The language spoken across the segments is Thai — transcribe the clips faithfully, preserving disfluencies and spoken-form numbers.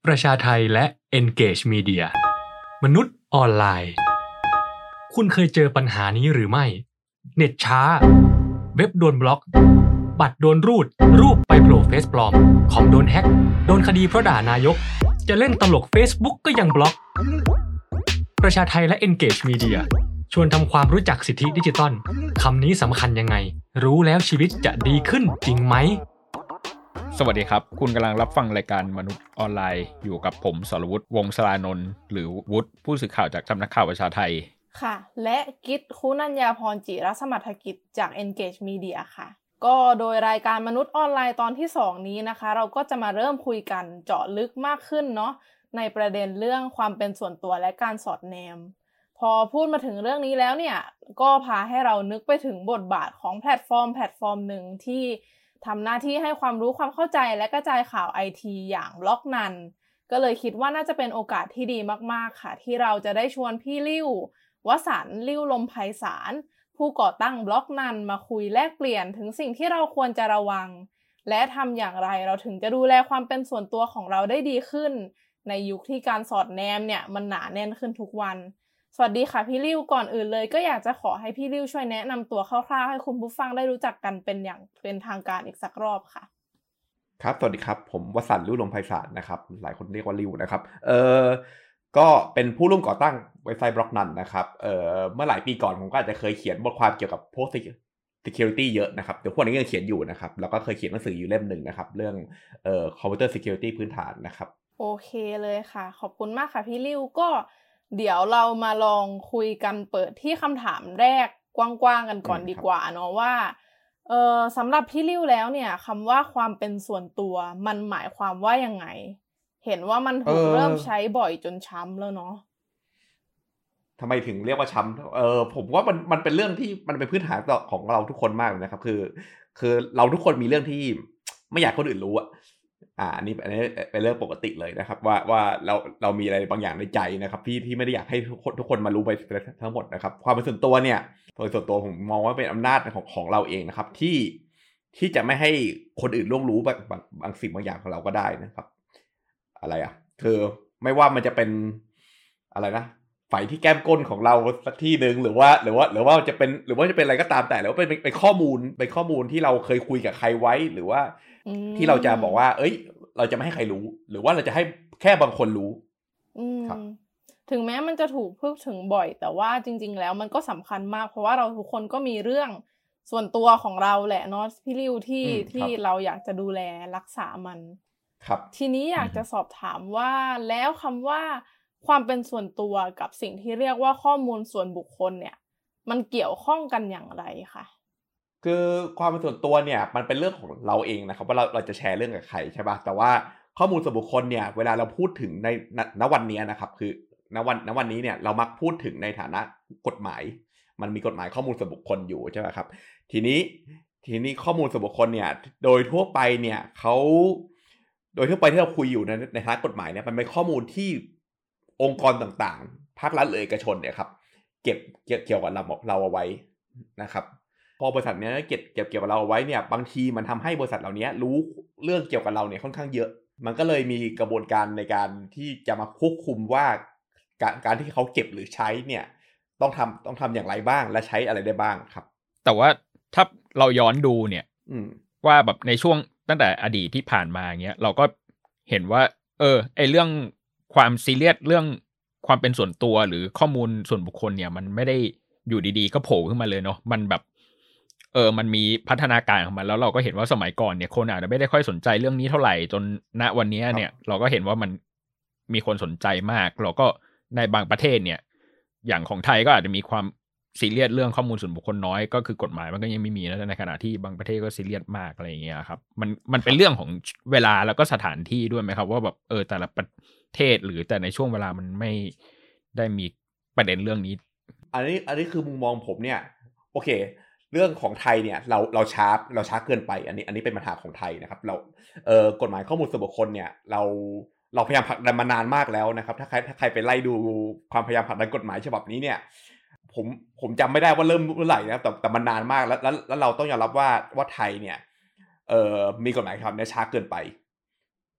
ประชาไทและ Engage Media มนุษย์ออนไลน์คุณเคยเจอปัญหานี้หรือไม่เน็ตช้าเว็บโดนบล็อกบัตรโดนรูดรูปไปโผล่เฟซปลอมคอมโดนแฮ็กโดนคดีเพราะด่านายกจะเล่นตลก Facebook ก็ยังบล็อกประชาไทและ Engage Media ชวนทำความรู้จักสิทธิดิจิทัลคำนี้สำคัญยังไงรู้แล้วชีวิตจะดีขึ้นจริงไหมสวัสดีครับคุณกำลังรับฟังรายการมนุษย์ออนไลน์อยู่กับผมสรวุฒิวงศ์สรานนท์หรือวุฒิผู้สื่อข่าวจากสำนักข่าวประชาไทค่ะและกิตคุณัญญาพรจิรสมัทกิจจาก Engage Media ค่ะก็โดยรายการมนุษย์ออนไลน์ตอนที่สองนี้นะคะเราก็จะมาเริ่มคุยกันเจาะลึกมากขึ้นเนาะในประเด็นเรื่องความเป็นส่วนตัวและการสอดแนมพอพูดมาถึงเรื่องนี้แล้วเนี่ยก็พาให้เรานึกไปถึงบทบาทของแพลตฟอร์มแพลตฟอร์มหนึ่งที่ทำหน้าที่ให้ความรู้ความเข้าใจและกระจายข่าว ไอ ที อย่างบล็อกนันก็เลยคิดว่าน่าจะเป็นโอกาสที่ดีมากๆค่ะที่เราจะได้ชวนพี่ลิ่ววสันต์ลิ่วลมไพศาลผู้ก่อตั้งบล็อกนันมาคุยแลกเปลี่ยนถึงสิ่งที่เราควรจะระวังและทำอย่างไรเราถึงจะดูแลความเป็นส่วนตัวของเราได้ดีขึ้นในยุคที่การสอดแนมเนี่ยมันหนาแน่นขึ้นทุกวันสวัสดีค่ะพี่ลิ่วก่อนอื่นเลยก็อยากจะขอให้พี่ลิ่วช่วยแนะนำตัวคร่าวๆให้คุณผู้ฟังได้รู้จักกันเป็นอย่างเป็นทางการอีกสักรอบค่ะครับสวัสดีครับผมวสันต์ลิ่วลมไพศาลนะครับหลายคนเรียกว่าลิ่วนะครับเอ่อก็เป็นผู้ร่วมก่อตั้งเว็บไซต์บล็อกนันนะครับเอ่อเมื่อหลายปีก่อนผมก็อาจจะเคยเขียนบทความเกี่ยวกับพวก security เยอะนะครับเดี๋ยวพวกนี้ยังเขียนอยู่นะครับแล้วก็เคยเขียนหนังสืออยู่เล่มนึงนะครับเรื่องเอ่อ computer security พื้นฐานนะครับโอเคเลยค่ะขอบคุณมากค่ะพี่ลิ่วก็เดี๋ยวเรามาลองคุยกันเปิดที่คำถามแรกกว้างๆกันก่อนดีกว่าเนาะว่าเอ่อสำหรับพี่ลิ่วแล้วเนี่ยคำว่าความเป็นส่วนตัวมันหมายความว่ายังไงเห็นว่ามันถูกเริ่มใช้บ่อยจนช้ำแล้วเนาะทำไมถึงเรียกว่าช้ำเออผมว่ามันมันเป็นเรื่องที่มันเป็นพื้นฐานของเราทุกคนมากเลยนะครับคือคือเราทุกคนมีเรื่องที่ไม่อยากคนอื่นรู้อะอ่าอันนี้อันนี้เป็นเรื่องปกติเลยนะครับว่าว่าเราเรามีอะไรบางอย่างในใจนะครับที่ที่ไม่ได้อยากให้ทุกคนทุกคนมารู้ไปทั้งหมดนะครับความเป็นส่วนตัวเนี่ยโดยส่วนตัวผมมองว่าเป็นอำนาจของของเราเองนะครับที่ที่จะไม่ให้คนอื่นล่วงรู้บางบางบางสิ่งบางอย่างของเราก็ได้นะครับอะไรอ่ะคือไม่ว่ามันจะเป็นอะไรนะไฝที่แก้มก้นของเราสักที่นึงหรือว่าหรือว่าหรือว่าจะเป็นหรือว่าจะเป็นอะไรก็ตามแต่แล้วเป็นเป็นข้อมูลเป็นข้อมูลที่เราเคยคุยกับใครไว้หรือว่าที่เราจะบอกว่าเอ้ยเราจะไม่ให้ใครรู้หรือว่าเราจะให้แค่บางคนรู้ครับถึงแม้มันจะถูกพูดถึงบ่อยแต่ว่าจริงๆแล้วมันก็สำคัญมากเพราะว่าเราทุกคนก็มีเรื่องส่วนตัวของเราแหละเนาะพี่ลิ่วที่ที่เราอยากจะดูแลรักษามันครับทีนี้อยากจะสอบถามว่าแล้วคำว่าความเป็นส่วนตัวกับสิ่งที่เรียกว่าข้อมูลส่วนบุคคลเนี่ยมันเกี่ยวข้องกันอย่างไรคะคือความเป็นส่วนตัวเนี่ยมันเป็นเรื่องของเราเองนะครับว่าเราเราจะแชร์เรื่องกับใครใช่ป่ะแต่ว่าข้อมูลส่วนบุคคลเนี่ยเวลาเราพูดถึงในณวันนี้นะครับคือณวันณวันนี้เนี่ยเรามักพูดถึงในฐานะกฎหมายมันมีกฎหมายข้อมูลส่วนบุคคลอยู่ใช่ไหมครับทีนี้ทีนี้ข้อมูลส่วนบุคคลเนี่ยโดยทั่วไปเนี่ยเขาโดยทั่วไปที่เราคุยอยู่ในในฐานะกฎหมายเนี่ยมันเป็นข้อมูลที่องค์กรต่างๆภาครัฐหรือเอกชนเนี่ยครับเก็บเกี่ยวกับเราเราเอาไว้นะครับพอบริษัทเนี้ยเก็บเก็บเกี่ยวกับเราเอาไว้เนี่ยบางทีมันทำให้บริษัทเหล่านี้รู้เรื่องเกี่ยวกับเราเนี่ยค่อนข้างเยอะมันก็เลยมีกระบวนการในการที่จะมาควบคุมว่าการการที่เขาเก็บหรือใช้เนี่ยต้องทำต้องทำอย่างไรบ้างและใช้อะไรได้บ้างครับแต่ว่าถ้าเราย้อนดูเนี่ยว่าแบบในช่วงตั้งแต่อดีตที่ผ่านมาเงี้ยเราก็เห็นว่าเออไอเรื่องความซีเรียสเรื่องความเป็นส่วนตัวหรือข้อมูลส่วนบุคคลเนี่ยมันไม่ได้อยู่ดีๆก็โผล่ขึ้นมาเลยเนาะมันแบบเออมันมีพัฒนาการของมันแล้วเราก็เห็นว่าสมัยก่อนเนี่ยคนอาจจะไม่ได้ค่อยสนใจเรื่องนี้เท่าไหร่จนณวันนี้เนี่ยเราก็เห็นว่ามันมีคนสนใจมากเราก็ในบางประเทศเนี่ยอย่างของไทยก็อาจจะมีความซีเรียสเรื่องข้อมูลส่วนบุคคลน้อยก็คือกฎหมายมันก็ยังไม่มีนะในขณะที่บางประเทศก็ซีเรียสมากอะไรอย่างเงี้ยครับมันมันเป็นเรื่องของเวลาแล้วก็สถานที่ด้วยไหมครับว่าแบบเออแต่ละประเทศหรือแต่ในช่วงเวลามันไม่ได้มีประเด็นเรื่องนี้อันนี้อันนี้คือมุมมองผมเนี่ยโอเคเรื่องของไทยเนี่ยเราเราช้าเราช้าเกินไปอันนี้อันนี้เป็นปัญหาของไทยนะครับเราเอ่อกฎหมายข้อมูลส่วนบุคคลเนี่ยเราเราพยายามผลักดันมานานมากแล้วนะครับถ้าใครถ้าใครไปไล่ดูความพยายามผลักดันกฎหมายฉบับนี้เนี่ยผมผมจำไม่ได้ว่าเริ่มเมื่อไหร่นะแต่แต่มันนานมากแล้วแล้วแล้วเราต้องยอมรับว่าว่าไทยเนี่ยเอ่อมีกฎหมายฉบับนี้ช้าเกินไป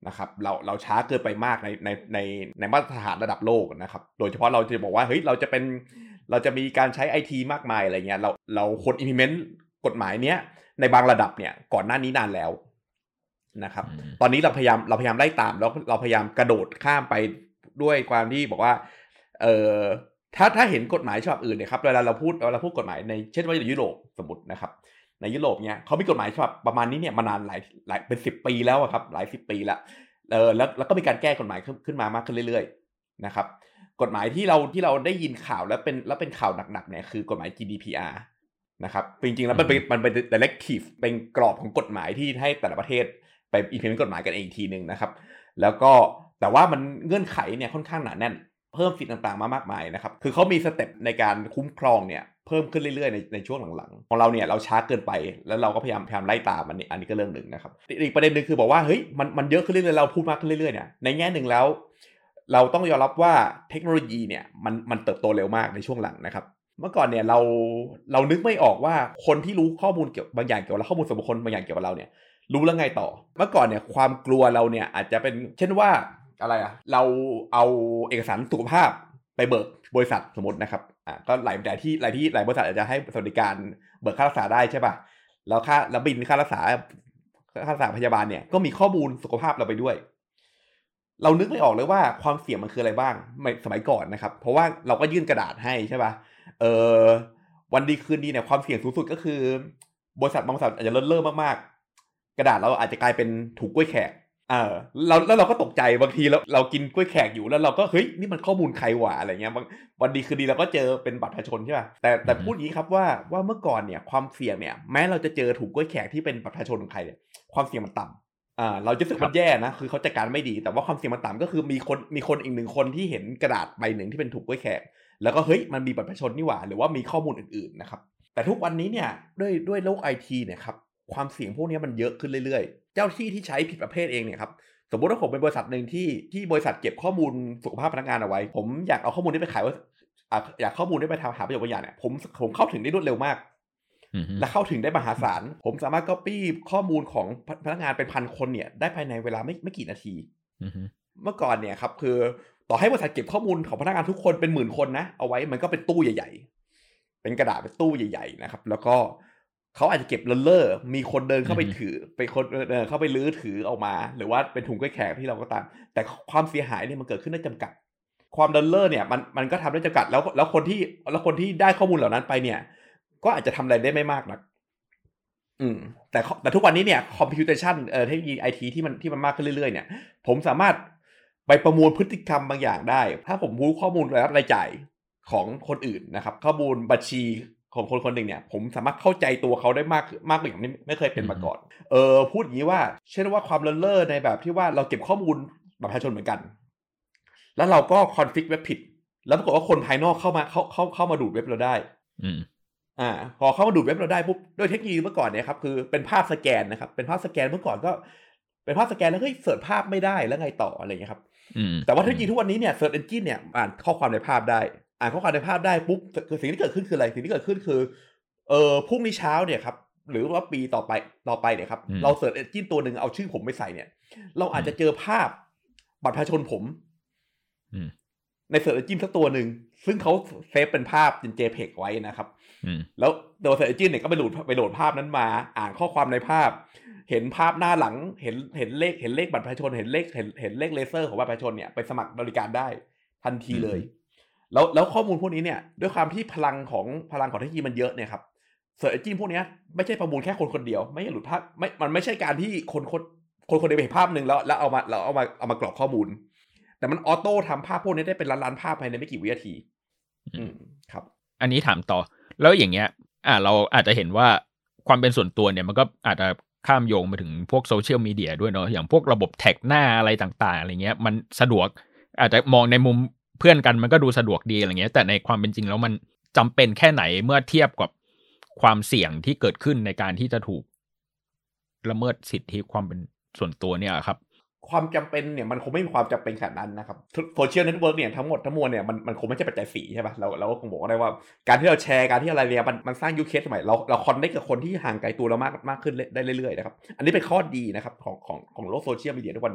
นะครับเราเราช้าเกินไปมากในในในในมาตรฐานระดับโลกนะครับโดยเฉพาะเราจะบอกว่าเฮ้ยเราจะเป็นเราจะมีการใช้ ไอ ที มากมายอะไรเงี้ยเราเราควร implement กฎหมายเนี้ยในบางระดับเนี่ยก่อนหน้านี้นานแล้วนะครับตอนนี้เราพยายามเราพยายามไล่ตามแล้วเราพยายามกระโดดข้ามไปด้วยความที่บอกว่าเอ่อถ้าถ้าเห็นกฎหมายฉบับอื่นเนี่ยครับเวลาเราพูดเวลาเราพูดกฎหมายในเช่นว่าในยุโรปสมมุตินะครับในยุโรปเนี่ยเขามีกฎหมายฉบับประมาณนี้เนี่ยมานานหลายหลายเป็นสิบปีแล้วครับหลายสิบปีแล้วเออแล้วแล้วก็มีการแก้กฎหมายขึ้นมามากขึ้นเรื่อยๆนะครับกฎหมายที่เราที่เราได้ยินข่าวแล้วเป็นแล้วเป็นข่าวหนักๆเนี่ยคือกฎหมาย จี ดี พี อาร์ นะครับจริงๆแล้วมันเป็นมันเป็น directive เป็นกรอบของกฎหมายที่ให้แต่ละประเทศไป implement กฎหมายกันเองอีกทีนึงนะครับแล้วก็แต่ว่ามันเงื่อนไขเนี่ยค่อนข้างหนาแน่นเพิ่มสิทธิ์ต่างๆมามากมายนะครับคือเขามีสเต็ปในการคุ้มครองเนี่ยเพิ่มขึ้นเรื่อยๆในในช่วงหลังๆของเราเนี่ยเราช้าเกินไปแล้วเราก็พยายามพยายามไล่ตามอันนี้อันนี้ก็เรื่องหนึ่งนะครับอีกประเด็นนึงคือบอกว่าเฮ้ยมันมันเยอะขึ้นเรื่อยๆเราพูดมากขึ้นเรื่อยๆเนี่ยในแง่นึงแล้วเราต้องยอมรับว่าเทคโนโลยีเนี่ยมันมันเติบโตเร็วมากในช่วงหลังนะครับเมื่อก่อนเนี่ยเราเรานึกไม่ออกว่าคนที่รู้ข้อมูลเกี่ยวบางอย่างเกี่ยวกับข้อมูลส่วนบุคคลบางอย่างเกี่ยวกับเราเนี่ยรู้แล้วไงต่อเมื่อก่อนเนี่ยความกลัวเราเนี่ยอาจจะเป็นเช่นว่าอะไรอ่ะเราเอาเอกสารสุขภาพไปเบิกบริษัทสมมตินะครับอ่ะก็หลายแต่ที่หลายที่หลายบริษัทอาจจะให้สวัสดิการเบิกค่ารักษาได้ใช่ป่ะแล้วค่าแล้วบินค่ารักษาค่ารักษาพยาบาลเนี่ยก็มีข้อมูลสุขภาพเราไปด้วยเรานึกไม่ออกเลยว่าความเสี่ยงมันคืออะไรบ้างสมัยก่อนนะครับเพราะว่าเราก็ยื่นกระดาษให้ใช่ป่ะเออวันดีคืนดีเนี่ยความเสี่ยงสูงสุดก็คือบริษัทบางบริษัทอาจจะเลิศเล่อมากๆกระดาษเราอาจจะกลายเป็นถูกกล้วยแขกเออเราแล้วเราก็ตกใจบางทีเราเรากินกล้วยแขกอยู่แล้วเราก็เฮ้ยนี่มันข้อมูลใครวะอะไรเงี้ยวันดีคืนดีเราก็เจอเป็นบัตรประชาชนใช่ป่ะแต่แต่พูดอย่างนี้ครับว่าว่าเมื่อก่อนเนี่ยความเสี่ยงเนี่ยแม้เราจะเจอถูกกล้วยแขกที่เป็นบัตรประชาชนของใครเนี่ยความเสี่ยงมันต่ำอ่าเราจะรู้สึกมันแย่นะคือเขาจัดการไม่ดีแต่ว่าความเสี่ยงมันต่ำก็คือมีคนมีคนอีกหนึ่งคนที่เห็นกระดาษใบหนึ่งที่เป็นถูกกล้วยแขกแล้วก็เฮ้ยมันมีบัตรประชาชนนี่หว่าหรือว่ามีข้อมูลอื่นๆนะครับแต่ทุกวันนี้เนี่ยด้วยด้วยโลก ไอ ที เนี่ยครับความเสี่ยงพวกนี้มันเยอะขึ้นเรื่อยๆเจ้าที่ที่ใช้ผิดประเภทเองเนี่ยครับสมมติว่าผมเป็นบริษัทหนึ่งที่ที่บริษัทเก็บข้อมูลสุขภาพพนักงานเอาไว้ผมอยากเอาข้อมูลนี้ไปขายว่าอยากข้อมูลนี้ไปทำหาประโยชน์บางอย่างเนี่ยผมผมเข้าถึงได้รวดเร็วมากและเข้าถึงได้มหาศาลผมสามารถ copy ข้อมูลของพนักงานเป็นพันคนเนี่ยได้ภายในเวลาไม่ไม่กี่นาทีเมื่อก่อนเนี่ยครับคือต่อให้บริษัทเก็บข้อมูลของพนักงานทุกคนเป็นหมื่นคนนะเอาไว้มันก็เป็นตู้ใหญ่ๆเป็นกระดาษเป็นตู้ใหญ่ๆนะครับแล้วก็เขาอาจจะเก็บเลอะๆมีคนเดินเข้าไปถือไปคนเดินเข้าไปลื้อถือออกมาหรือว่าเป็นถุงกล้วยแขกที่เราก็ตามแต่ความเสียหายเนี่ยมันเกิดขึ้นได้จำกัดความเลอะๆเนี่ยมันมันก็ทำได้จำกัดแล้วแล้วคนที่แล้วคนที่ได้ข้อมูลเหล่านั้นไปเนี่ยก็อาจจะทำอะไรได้ไม่มากนักอืมแต่แต่ทุกวันนี้เนี่ยคอมพิวเตชันเอ่อเทคโนโลยีไอทีที่มันที่มันมากขึ้นเรื่อยๆเนี่ยผมสามารถไปประมวลพฤติกรรมบางอย่างได้ถ้าผมรู้ข้อมูลรายรับรายจ่ายของคนอื่นนะครับข้อมูลบัญชีของคนคนหนึ่งเนี่ยผมสามารถเข้าใจตัวเขาได้มากมากกว่าอย่างนี้ไม่เคยเป็นมาก่อนเออพูดอย่างนี้ว่าเช่นว่าความเลอะเล่อในแบบที่ว่าเราเก็บข้อมูลแบบประชาชนเหมือนกันแล้วเราก็คอนฟิกเว็บผิดแล้วปรากฏว่าคนภายนอกเข้ามาเข้าเข้าเข้ามาดูดเว็บเราได้อืมอ่าพอเข้ามาดูดเว็บเราได้ปุ๊บด้วยเทคโนโลยีเมื่อก่อนเนี่ยครับคือเป็นภาพสแกนนะครับเป็นภาพสแกนเมื่อก่อนก็เป็นภาพสแกนแล้วเฮ้ยเสิร์ชภาพไม่ได้แล้วไงต่ออะไรอย่างเงี้ยครับแต่ว่าเทคโนโลยีทุกวันนี้เนี่ยเสิร์ชเอนจินเนี่ยอ่านข้อความในภาพได้อ่านข้อความในภาพได้ปุ๊บสิ่งที่เกิดขึ้นคืออะไรสิ่งที่เกิดขึ้นคือเออพรุ่งนี้เช้าเนี่ยครับหรือว่าปีต่อไปต่อไปเนี่ยครับเราเสิร์ชเอนจินตัวหนึ่งเอาชื่อผมไปใส่เนี่ยเราอาจจะเจอภาพบัตรประชาชนผมในเสิร์ชเอนจินสักตัวหนึ่งซึ่งเขาเซฟเป็นภาพเป็น JPEG ไว้นะครับแล้วตัวเสิร์ชเอนจินเนี่ยก็ไปโหลดไปโหลดภาพนั้นมาอ่านข้อความในภาพเห็นภาพหน้าหลังเห็นเห็นเลขเห็นเลขบัตรประชาชนเห็นเลขเห็นเห็นเลขเลเซอร์ของบัตรประชาชนเนี่ยไปสมัครบริการได้ทันทีเลยแล้วแล้วข้อมูลพวกนี้เนี่ยด้วยความที่พลังของพลังของเทคโนโลยีมันเยอะเนี่ยครับเสิร์ชเอนจินพวกนี้ไม่ใช่ประมูลแค่คนคนเดียวไม่ใช่หลุดภาพไม่มันไม่ใช่การที่คนคนคนคนเดียวเห็นภาพนึงแล้วแล้วเอามาเราเอามาเอามากรอกข้อมูลแต่มันออโต้ทำภาพพวกนี้ได้เป็นล้านๆภาพภายในไม่กี่วินาทีอืมครับอันนี้ถามต่อแล้วอย่างเงี้ยอ่าเราอาจจะเห็นว่าความเป็นส่วนตัวเนี่ยมันก็อาจจะข้ามโยงมาถึงพวกโซเชียลมีเดียด้วยเนาะอย่างพวกระบบแท็กหน้าอะไรต่างๆอะไรเงี้ยมันสะดวกอาจจะมองในมุมเพื่อนกันมันก็ดูสะดวกดีอะไรเงี้ยแต่ในความเป็นจริงแล้วมันจำเป็นแค่ไหนเมื่อเทียบกับความเสี่ยงที่เกิดขึ้นในการที่จะถูกละเมิดสิทธิความเป็นส่วนตัวเนี่ยครับความจำเป็นเนี่ยมันคงไม่มีความจำเป็นขนาดนั้นนะครับโซเชียลเน็ตเวิร์กเนี่ยทั้งหมดทั้งมวลเนี่ยมันมันคงไม่ใช่ปัจจัยสี่ใช่ป่ะเราเราก็คงบอกได้ว่าการที่เราแชร์การที่อะไรเนี่ยมันมันสร้างยูเคสใหม่เราเราคอนเนคกับคนที่ห่างไกลตัวเรามากมากขึ้นได้เรื่อยๆนะครับอันนี้เป็นข้อดีนะครับของของของโลกโซเชียลมีเดียทุกวันนี้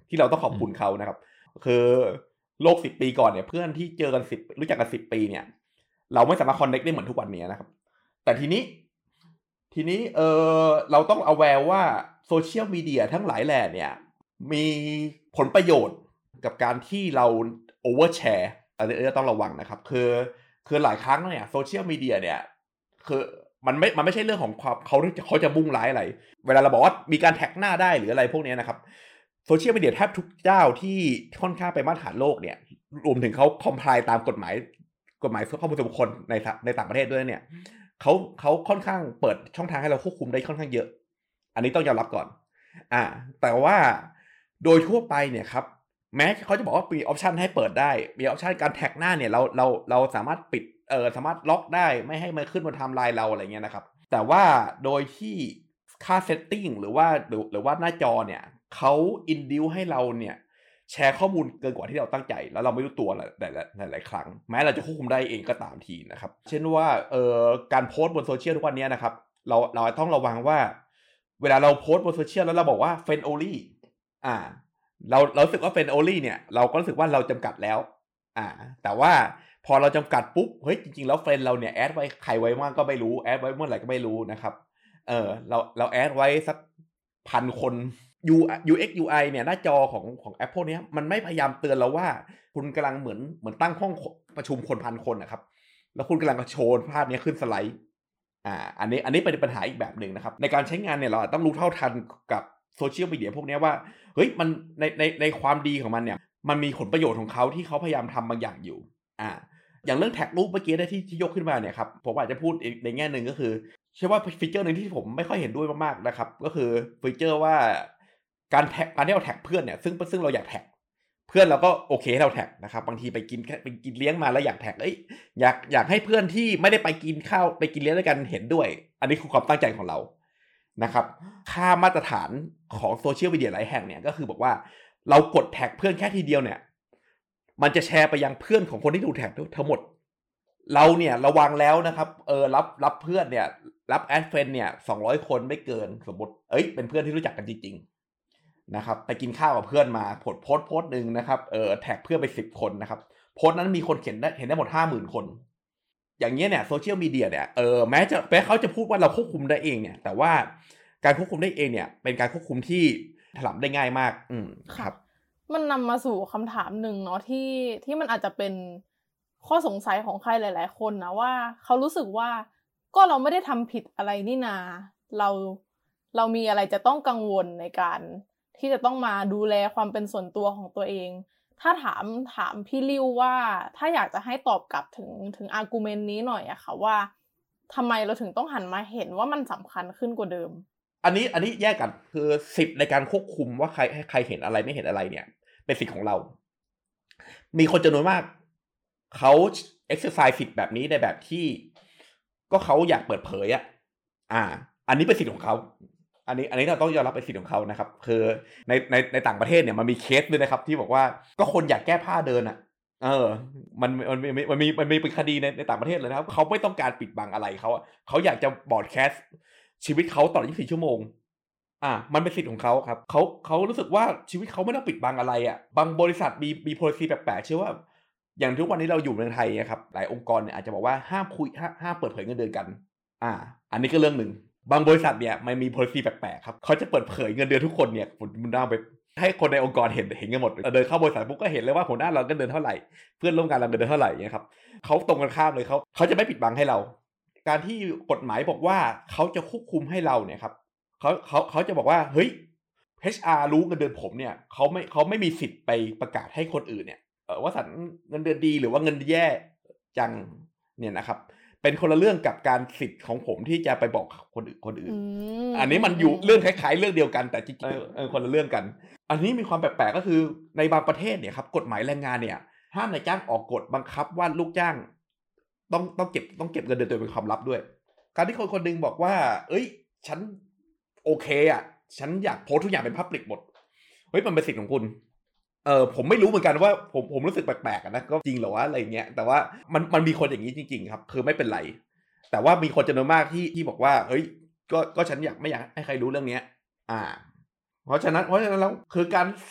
ที่เราต้องขอบคุณเขานะครับคือโลกสิบปีก่อนเนี่ยเพื่อนที่เจอกันสิบรู้จักกันสิบปีเนี่ยเราไม่สามารถคอนเนคได้เหมือนทุกวันนี้นะครับแต่ทีนี้ทีนี้เออเราต้องเอาแววว่าโซเชียลมีเดียทั้งหลายแหล่เนี่ยมีผลประโยชน์กับการที่เราโอเวอร์แชร์อันนี้ต้องระวังนะครับคือคือหลายครั้งเนี่ยโซเชียลมีเดียเนี่ยคือมันไม่มันไม่ใช่เรื่องของความเขาเขาจะมุ่งร้ายอะไรเวลาเราบอกว่ามีการแท็กหน้าได้หรืออะไรพวกนี้นะครับโซเชียลมีเดียแทบทุกเจ้าที่ค่อนข้างไปมาตรฐานโลกเนี่ยรวมถึงเขาคอมไพล์ตามกฎหมายกฎหมายข้อมูลส่วนบุคคลในในต่างประเทศด้วยเนี่ยเขาเขาค่อนข้างเปิดช่องทางให้เราควบคุมได้ค่อนข้างเยอะอันนี้ต้องยอมรับก่อนอ่าแต่ว่าโดยทั่วไปเนี่ยครับแม้เขาจะบอกว่ามีออปชันให้เปิดได้มีออปชันการแท็กหน้าเนี่ยเราเราเราสามารถปิดเออสามารถล็อกได้ไม่ให้มันขึ้นบนไทม์ไลน์เราอะไรเงี้ยนะครับแต่ว่าโดยที่ค่าเซตติ้งหรือว่าหรือหรือว่าหน้าจอเนี่ยเขาอินดิวให้เราเนี่ยแชร์ข้อมูลเกินกว่าที่เราตั้งใจแล้วเราไม่รู้ตัวหลายหลายหลายครั้งแม้เราจะควบคุมได้เองก็ตามทีนะครับเช่นว่าเอ่อการโพสต์บนโซเชียลทุกวันนี้นะครับเราเราต้องระวังว่าเวลาเราโพสต์บนโซเชียลแล้วเราบอกว่า friend only อ่าเราเรารู้สึกว่า friend only เนี่ยเราก็รู้สึกว่าเราจำกัดแล้วอ่าแต่ว่าพอเราจำกัดปุ๊บเฮ้ยจริงๆแล้วเฟรนด์เราเนี่ยแอดไว้ใครไว้มั่งก็ไม่รู้แอดไว้เมื่อไหร่ก็ไม่รู้นะครับเออเราเราแอดไว้สักพันคน ยู เอ็กซ์ ยู ไอ เนี่ยหน้าจอของของแอปพวกนี้มันไม่พยายามเตือนเราว่าคุณกำลังเหมือนเหมือนตั้งห้องประชุมคนพันคนนะครับแล้วคุณกำลังโชว์ภาพนี้ขึ้นสไลด์อ่าอันนี้อันนี้เป็นปัญหาอีกแบบหนึ่งนะครับในการใช้งานเนี่ยเราต้องรู้เท่าทันกับโซเชียลมีเดียพวกนี้ว่าเฮ้ยมันในในในความดีของมันเนี่ยมันมีผลประโยชน์ของเขาที่เขาพยายามทำบางอย่างอยู่อ่าอย่างเรื่องแท็กรูปเมื่อกี้ที่ที่ยกขึ้นมาเนี่ยครับผมอาจจะพูดในแง่หนึ่งก็คือเชื่อว่าฟีเจอร์นึงที่ผมไม่ค่อยเห็นด้วยมากๆนะครับก็คือฟีเจอร์ว่าการแท็กการที่เราแท็กเพื่อนเนี่ยซึ่งซึ่งเราอยากแท็กเพื่อนเราก็โอเคให้เราแท็กนะครับบางทีไปกินไปกินเลี้ยงมาแล้วอยากแท็กเอ้ยอยากอยากให้เพื่อนที่ไม่ได้ไปกินข้าวไปกินเลี้ยงด้วยกันเห็นด้วยอันนี้คือความตั้งใจของเรานะครับค่ามาตรฐานของโซเชียลมีเดียหลายแห่งเนี่ยก็คือบอกว่าเรากดแท็กเพื่อนแค่ทีเดียวเนี่ยมันจะแชร์ไปยังเพื่อนของคนที่ถูกแท็กทั้งหมดเราเนี่ยระวังแล้วนะครับเออรับรับเพื่อนเนี่ยรับแอดเฟรนด์เนี่ยสองร้อยคนไม่เกินสมมติเอ้ยเป็นเพื่อนที่รู้จักกันจริงๆนะครับไปกินข้าวกับเพื่อนมาโพสต์โพสต์โพสต์นึงนะครับเออแท็กเพื่อนไปสิบคนนะครับโพสต์นั้นมีคนเห็นได้เห็นได้หมด ห้าหมื่น คนอย่างเงี้ยเนี่ยโซเชียลมีเดียเนี่ยเออแม้จะแม้เขาจะพูดว่าเราควบคุมได้เองเนี่ยแต่ว่าการควบคุมได้เองเนี่ยเป็นการควบคุมที่ถลำได้ง่ายมากอืมครับมันนำมาสู่คำถามหนึ่งเนาะที่ที่มันอาจจะเป็นข้อสงสัยของใครหลายๆคนนะว่าเขารู้สึกว่าก็เราไม่ได้ทำผิดอะไรนี่นาเราเรามีอะไรจะต้องกังวลในการที่จะต้องมาดูแลความเป็นส่วนตัวของตัวเองถ้าถามถามพี่ลิวว่าถ้าอยากจะให้ตอบกลับถึงถึงอาร์กิวเมนต์นี้หน่อยอะค่ะว่าทำไมเราถึงต้องหันมาเห็นว่ามันสำคัญขึ้นกว่าเดิมอันนี้อันนี้แยกกันคือสิทธิ์ในการควบคุมว่าใครให้ใครเห็นอะไรไม่เห็นอะไรเนี่ยเป็นสิทธิ์ของเรามีคนจำนวนมากเขา exercise สิทธิ์แบบนี้ในแบบที่ก็เขาอยากเปิดเผยอ่ะอ่าอันนี้เป็นสิทธิ์ของเขาอันนี้อันนี้เราต้องยอมรับเป็นสิทธิ์ของเขานะครับคือในในในต่างประเทศเนี่ยมันมีเคสด้วยนะครับที่บอกว่าก็คนอยากแก้ผ้าเดินอ่ะเออมันมันมันมันมีมันมีเป็นคดีในในต่างประเทศเลยนะครับเขาไม่ต้องการปิดบังอะไรเขาเขาอยากจะบอดแคสต์ชีวิตเขาตลอดยี่สิบสี่ชั่วโมงอ่ามันเป็นสิทธิ์ของเขาครับเขาเขารู้สึกว่าชีวิตเขาไม่ต้องปิดบังอะไรอ่ะบางบริษัทมีมี policy แปลกๆเชื่อว่าอย่างทุกวันนี้เราอยู่ในไทยนะครับหลายองค์กรเนี่ยอาจจะบอกว่าห้ามคุยห้ามห้ามเปิดเผยเงินเดือนกันอ่าอันนี้ก็เรื่องหนึ่งบางบริษัทเนี่ยมันมี policy แปลกๆครับเขาจะเปิดเผยเงินเดือนทุกคนเนี่ยมันน่าไปให้คนในองค์กรเห็นเห็นกันหมดเดินเข้าบริษัทปุ๊บก็เห็นเลยว่าหัวหน้าเราเงินเดือนเท่าไหร่เพื่อนร่วมงานเราเงินเดือนเท่าไหร่เนี่ยครับเขาตรงกันข้ามเลยเขาเขาจะไม่ปิดบังให้เราการที่กฎหมายบอกว่าเขาจะควบคุมให้เราเนี่ยครับเขาเขาเขาจะบอกว่าเฮ้ย เอช อาร์ รู้เงินเดือนผมเนี่ยเขาไม่เขาไม่มีสิทธิ์ไปประกาศให้คนอื่นเนี่ยเออว่าสันเงินเดือนดีหรือว่าเงินแย่จังเนี่ยนะครับเป็นคนละเรื่องกับการสิทธิ์ของผมที่จะไปบอกคนอื่นคนอื่น อันนี้มันอยู่เรื่องคล้ายๆเรื่องเดียวกันแต่จริงๆเออคนละเรื่องกันอันนี้มีความแปลกๆก็คือในบางประเทศเนี่ยครับกฎหมายแรงงานเนี่ยห้ามนายจ้างออกกฎบังคับว่าลูกจ้างต้องต้องเก็บต้องเก็บเงินเดือนตัวเป็นความลับด้วยการที่คนคนนึงบอกว่าเอ้ยฉันโอเคอ่ะฉันอยากโพสทุกอย่างเป็นพับลิกหมดเฮ้ยมันเป็นสิทธิ์ของคุณเออผมไม่รู้เหมือนกันว่าผมผมรู้สึกแปลกๆนะก็จริงเหรอวะอะไรเงี้ยแต่ว่ามันมันมีคนอย่างนี้จริงๆครับคือไม่เป็นไรแต่ว่ามีคนจำนวนมากที่ที่บอกว่าเฮ้ยก็ก็ฉันอยากไม่อยากให้ใครรู้เรื่องนี้อ่าเพราะฉะนั้นเพราะฉะนั้นแล้วคือการสิทธิ์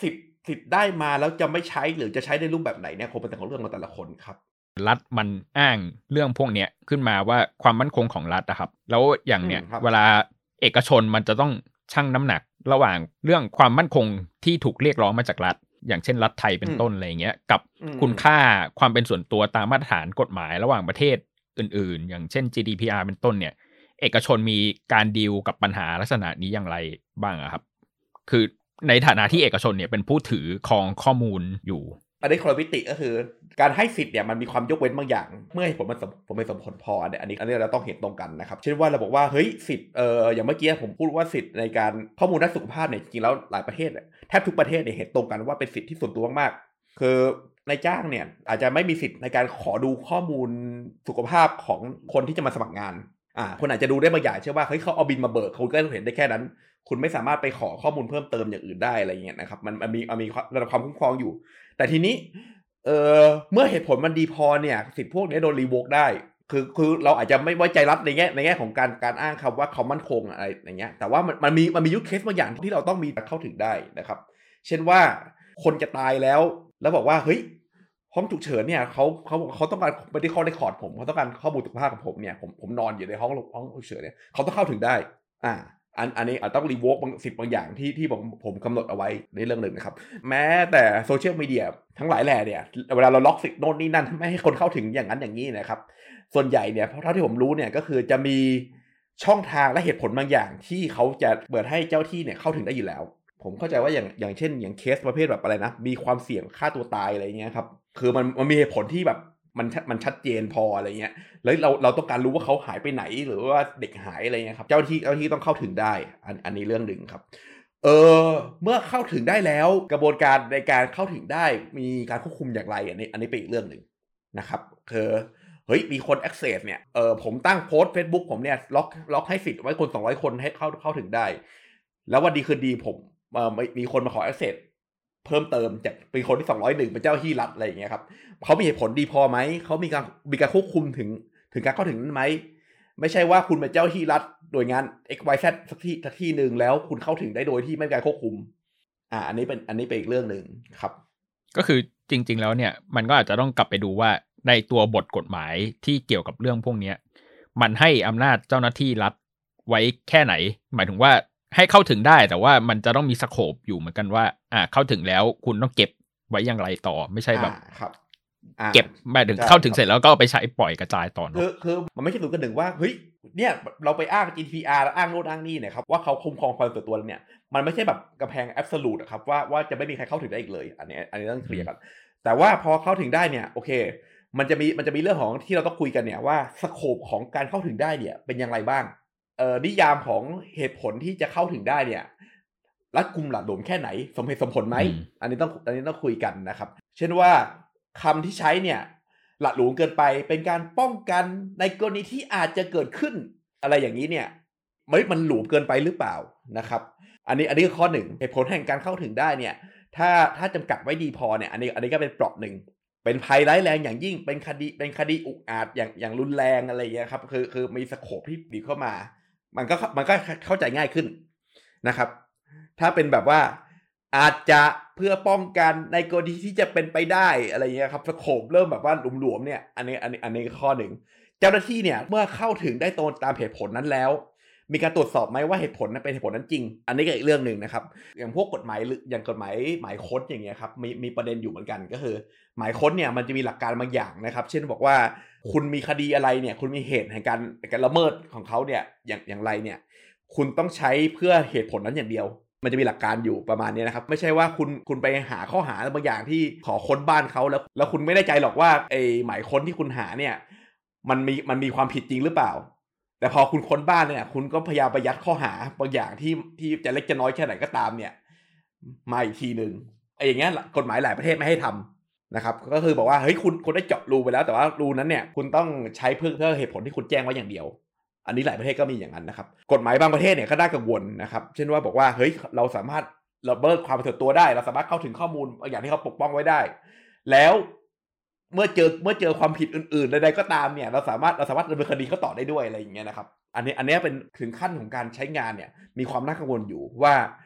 สิทธิ์ได้มาแล้วจะไม่ใช้หรือจะใช้ในรูปแบบไหนเนี่ยคงเป็นแต่ของเรื่องของแต่ละคนครับรัฐมันอ้างเรื่องพวกเนี้ยขึ้นมาว่าความมั่นคงของรัฐอะครับแล้วอย่างเนี้ยเวลาเอกชนมันจะต้องชั่งน้ำหนักระหว่างเรื่องความมั่นคงที่ถูกเรียกร้องมาจากรัฐอย่างเช่นรัฐไทยเป็นต้นอะไรเงี้ยกับคุณค่าความเป็นส่วนตัวตามมาตรฐานกฎหมายระหว่างประเทศอื่นๆอย่างเช่น จี ดี พี อาร์ เป็นต้นเนี่ยเอกชนมีการดีลกับปัญหาลักษณะนี้อย่างไรบ้างอะครับคือในฐานะที่เอกชนเนี่ยเป็นผู้ถือครองข้อมูลอยู่อันนี้คอร์วิติก็คือการให้สิทธิ์เนี่ยมันมีความยกเว้นบางอย่างเมื่อผมมันผมไม่สมผลพอเนี่ยอันนี้อันนี้เราต้องเห็นตรงกันนะครับเช่นว่าเราบอกว่าเฮ้ยสิทธิ์เอ่ออย่างเมื่อกี้ผมพูดว่าสิทธิ์ในการข้อมูลด้านสุขภาพเนี่ยจริงๆแล้วหลายประเทศแทบทุกประเทศเนี่ยเห็นตรงกันว่าเป็นสิทธิที่ส่วนตัวมากๆคือนายจ้างเนี่ยอาจจะไม่มีสิทธิ์ในการขอดูข้อมูลสุขภาพของคนที่จะมาสมัครงานอ่าคนอาจจะดูได้บางอย่างเช่นว่าเฮ้ยเขาเอาบินมาเบิกคุณก็เห็นได้แค่นั้นคุณไม่สามารถไปขอข้อมูลเพิ่มเติมอย่างอื่นได้อะไรเงี้ยนะครับมันมันมีมันมีระดับความคุ้มครองอยู่แต่ทีนี้เอ่อเมื่อเหตุผลมันดีพอเนี่ยสิทธิพวกนี้โดนรีโวกได้คือคือเราอาจจะไม่ไว้ใจรัฐในแง่ในแง่ของการการอ้างคำว่าเขามั่นคงอะไรอย่างเงี้ยแต่ว่ามันมันมีมันมียูสเคสบางอย่างที่เราต้องมีเข้าถึงได้นะครับเช่นว่าคนจะตายแล้วแล้วบอกว่าเฮ้ยห้องฉุกเฉินเนี่ยเขาเขาเขาต้องการไม่ได้ข้อได้คอร์ดผมเขาต้องการข้อมูลสุขภาพของผมเนี่ยผมผมนอนอยู่ในห้องห้องฉุกเฉินเนี่ยเขาต้องเข้าถึงได้อ่าอันอันนี้อาจต้องรีโวกบางสิทธิ์บางอย่างที่ที่ผมผมกำหนดเอาไว้ในเรื่องหนึ่งนะครับแม้แต่โซเชียลมีเดียทั้งหลายแหล่เนี่ยเวลาเราล็อกสิทธิ์โน่นนี่นั่นไม่ให้คนเข้าถึงอย่างนั้นอย่างนี้นะครับส่วนใหญ่เนี่ยเพราะเท่าที่ผมรู้เนี่ยก็คือจะมีช่องทางและเหตุผลบางอย่างที่เขาจะเปิดให้เจ้าที่เนี่ยเข้าถึงได้อยู่แล้วผมเข้าใจว่าอย่างอย่างเช่นอย่างเคสประเภทแบบอะไรนะมีความเสี่ยงฆ่าตัวตายอะไรเงี้ยครับคือมันมันมีเหตุผลที่แบบมันมันชัดเจนพออะไรเงี้ยแล้วเราเราต้องการรู้ว่าเขาหายไปไหนหรือว่าเด็กหายอะไรเงี้ยครับเจ้าที่เจ้าที่ต้องเข้าถึงได้อันอันนี้เรื่องหนึ่งครับเออเมื่อเข้าถึงได้แล้วกระบวนการในการเข้าถึงได้มีการควบคุมอย่างไรอันนี้อันนี้เป็นอีกเรื่องหนึ่งนะครับคือเฮ้ยมีคน access เนี่ยเออผมตั้งโพสต์ Facebook ผมเนี่ยล็อกล็อกให้สิทธิ์ไว้คนสองร้อยคนให้เข้าเข้าถึงได้แล้ววันดีคืนดีผมเอ่อมีคนมาขอ accessเพิ่มเติมจากเป็นคนที่สองร้อยเอ็ดเป็นเจ้าที่รัฐอะไรอย่างเงี้ยครับเขามีเหตุผลดีพอไหมเขามีการมีการควบคุมถึงถึงการเข้าถึงนั้นไหมไม่ใช่ว่าคุณเป็นเจ้าที่รัฐโดยงาน เอ็กซ์ วาย แซด สักที่สักที่นึงแล้วคุณเข้าถึงได้โดยที่ไม่มีการควบคุมอ่าอันนี้เป็นอันนี้เป็นอีกเรื่องนึงครับก็คือจริงๆแล้วเนี่ยมันก็อาจจะต้องกลับไปดูว่าในตัวบทกฎหมายที่เกี่ยวกับเรื่องพวกนี้มันให้อำนาจเจ้าหน้าที่รัฐไว้แค่ไหนหมายถึงว่าให้เข้าถึงได้แต่ว่ามันจะต้องมีสโคปอยู่เหมือนกันว่าอ่าเข้าถึงแล้วคุณต้องเก็บไว้อย่างไรต่อไม่ใช่แบบเก็บหมายถึงเข้าถึงเสร็จแล้วก็เอาไปใช้ปล่อยกระจายต่อคือคือมันไม่ใช่ศูนย์กระหนึ่งว่าเฮ้ยเนี่ยเราไปอ้าง จี ดี พี อาร์ แล้วอ้างโน่นอ้างนี่เนี่ยครับว่าเขาคุ้มครองความส่วนตัวเนี่ยมันไม่ใช่แบบกำแพงแอบโซลูทอะครับว่าว่าจะไม่มีใครเข้าถึงได้อีกเลยอันนี้อันนี้ต้องเคลียร์กันแต่ว่าพอเข้าถึงได้เนี่ยโอเคมันจะมีมันจะมีเรื่องของที่เราต้องคุยกันเนี่ยว่าสโคปของการเข้าถึงได้เนี่ยเป็นอย่างไรบ้างเอ่อนิยามของเหตุผลที่จะเข้าถึงได้เนี่ยรัดกุมหละหลวมแค่ไหนสมเหตุสมผลไหมอันนี้ต้องอันนี้ต้องคุยกันนะครับเช่นว่าคำที่ใช้เนี่ยหละหลวมเกินไปเป็นการป้องกันในกรณีที่อาจจะเกิดขึ้นอะไรอย่างนี้เนี่ยมันมันหลวมเกินไปหรือเปล่านะครับอันนี้อันนี้ข้อหนึ่งเหตุผลแห่งการเข้าถึงได้เนี่ยถ้าถ้าจำกัดไว้ดีพอเนี่ยอันนี้อันนี้ก็เป็นเปราะหนึ่งเป็นภัยร้ายแรงอย่างยิ่งเป็นคดีเป็นคดีอุกอาจอย่างอย่างรุนแรงอะไรอย่างเงี้ยครับคือคือมีสโคปที่ดีเข้ามามันก็มันก็เข้าใจง่ายขึ้นนะครับถ้าเป็นแบบว่าอาจจะเพื่อป้องกันในกรณีที่จะเป็นไปได้อะไรเงี้ยครับสโคปเริ่มแบบว่าหลวมๆเนี่ยอันนี้อันนี้อันนี้ข้อหนึ่งเจ้าหน้าที่เนี่ยเมื่อเข้าถึงได้ตรงตามเหตุผลนั้นแล้วมีการตรวจสอบไหมว่าเหตุผลนั้นเป็นเหตุผลนั้นจริงอันนี้ก็อีกเรื่องนึงนะครับอย่างพวกกฎหมายอย่างกฎหมายหมายค้นอย่างเงี้ยครับมีมีประเด็นอยู่เหมือนกันก็คือหมายค้นเนี่ยมันจะมีหลักการบางอย่างนะครับเช่นบอกว่าคุณมีคดีอะไรเนี่ยคุณมีเหตุแห่งการการละเมิดของเขาเนี่ยอย่างอย่างไรเนี่ยคุณต้องใช้เพื่อเหตุผลนั้นอย่างเดียวมันจะมีหลักการอยู่ประมาณนี้นะครับไม่ใช่ว่าคุณคุณไปหาข้อหาบางอย่างที่ขอค้นบ้านเขาแล้วแล้วคุณไม่ได้ใจหรอกว่าไอ้หมายค้นที่คุณหาเนี่ยมันมีมันมีความผิดจริงหรือเปล่าแต่พอคุณค้นบ้านเนี่ยคุณก็พยายามไปยัดข้อหาบางอย่างที่ที่จะเล็กจะน้อยแค่ไหนก็ตามเนี่ยมาอีกทีนึงไอ้อย่างเงี้ยกฎหมายหลายประเทศไม่ให้ทำนะครับก็คือบอกว่าเฮ้ยคุณคุณได้เจาะรูไปแล้วแต่ว่ารูนั้นเนี่ยคุณต้องใช้เพื่อเพื่อเหตุผลที่คุณแจ้งไว้อย่างเดียวอันนี้หลายประเทศก็มีอย่างนั้นนะครับกฎหมายบางประเทศเนี่ยก็น่ากังวลนะครับเช่นว่าบอกว่าเฮ้ยเราสามารถละเมิดความเป็นส่วนตัวได้เราสามารถเข้าถึงข้อมูลอย่างที่เขาปกป้องไว้ได้แล้วเมื่อเจอเมื่อเจอความผิดอื่นๆใดๆก็ตามเนี่ยเราสามารถเราสามารถดำเนินคดีเขาต่อได้ด้วยอะไรอย่างเงี้ยนะครับอันนี้อันนี้เป็นถึงขั้นของการใช้งานเนี่ยมีความน่ากังวลอยู่ว่า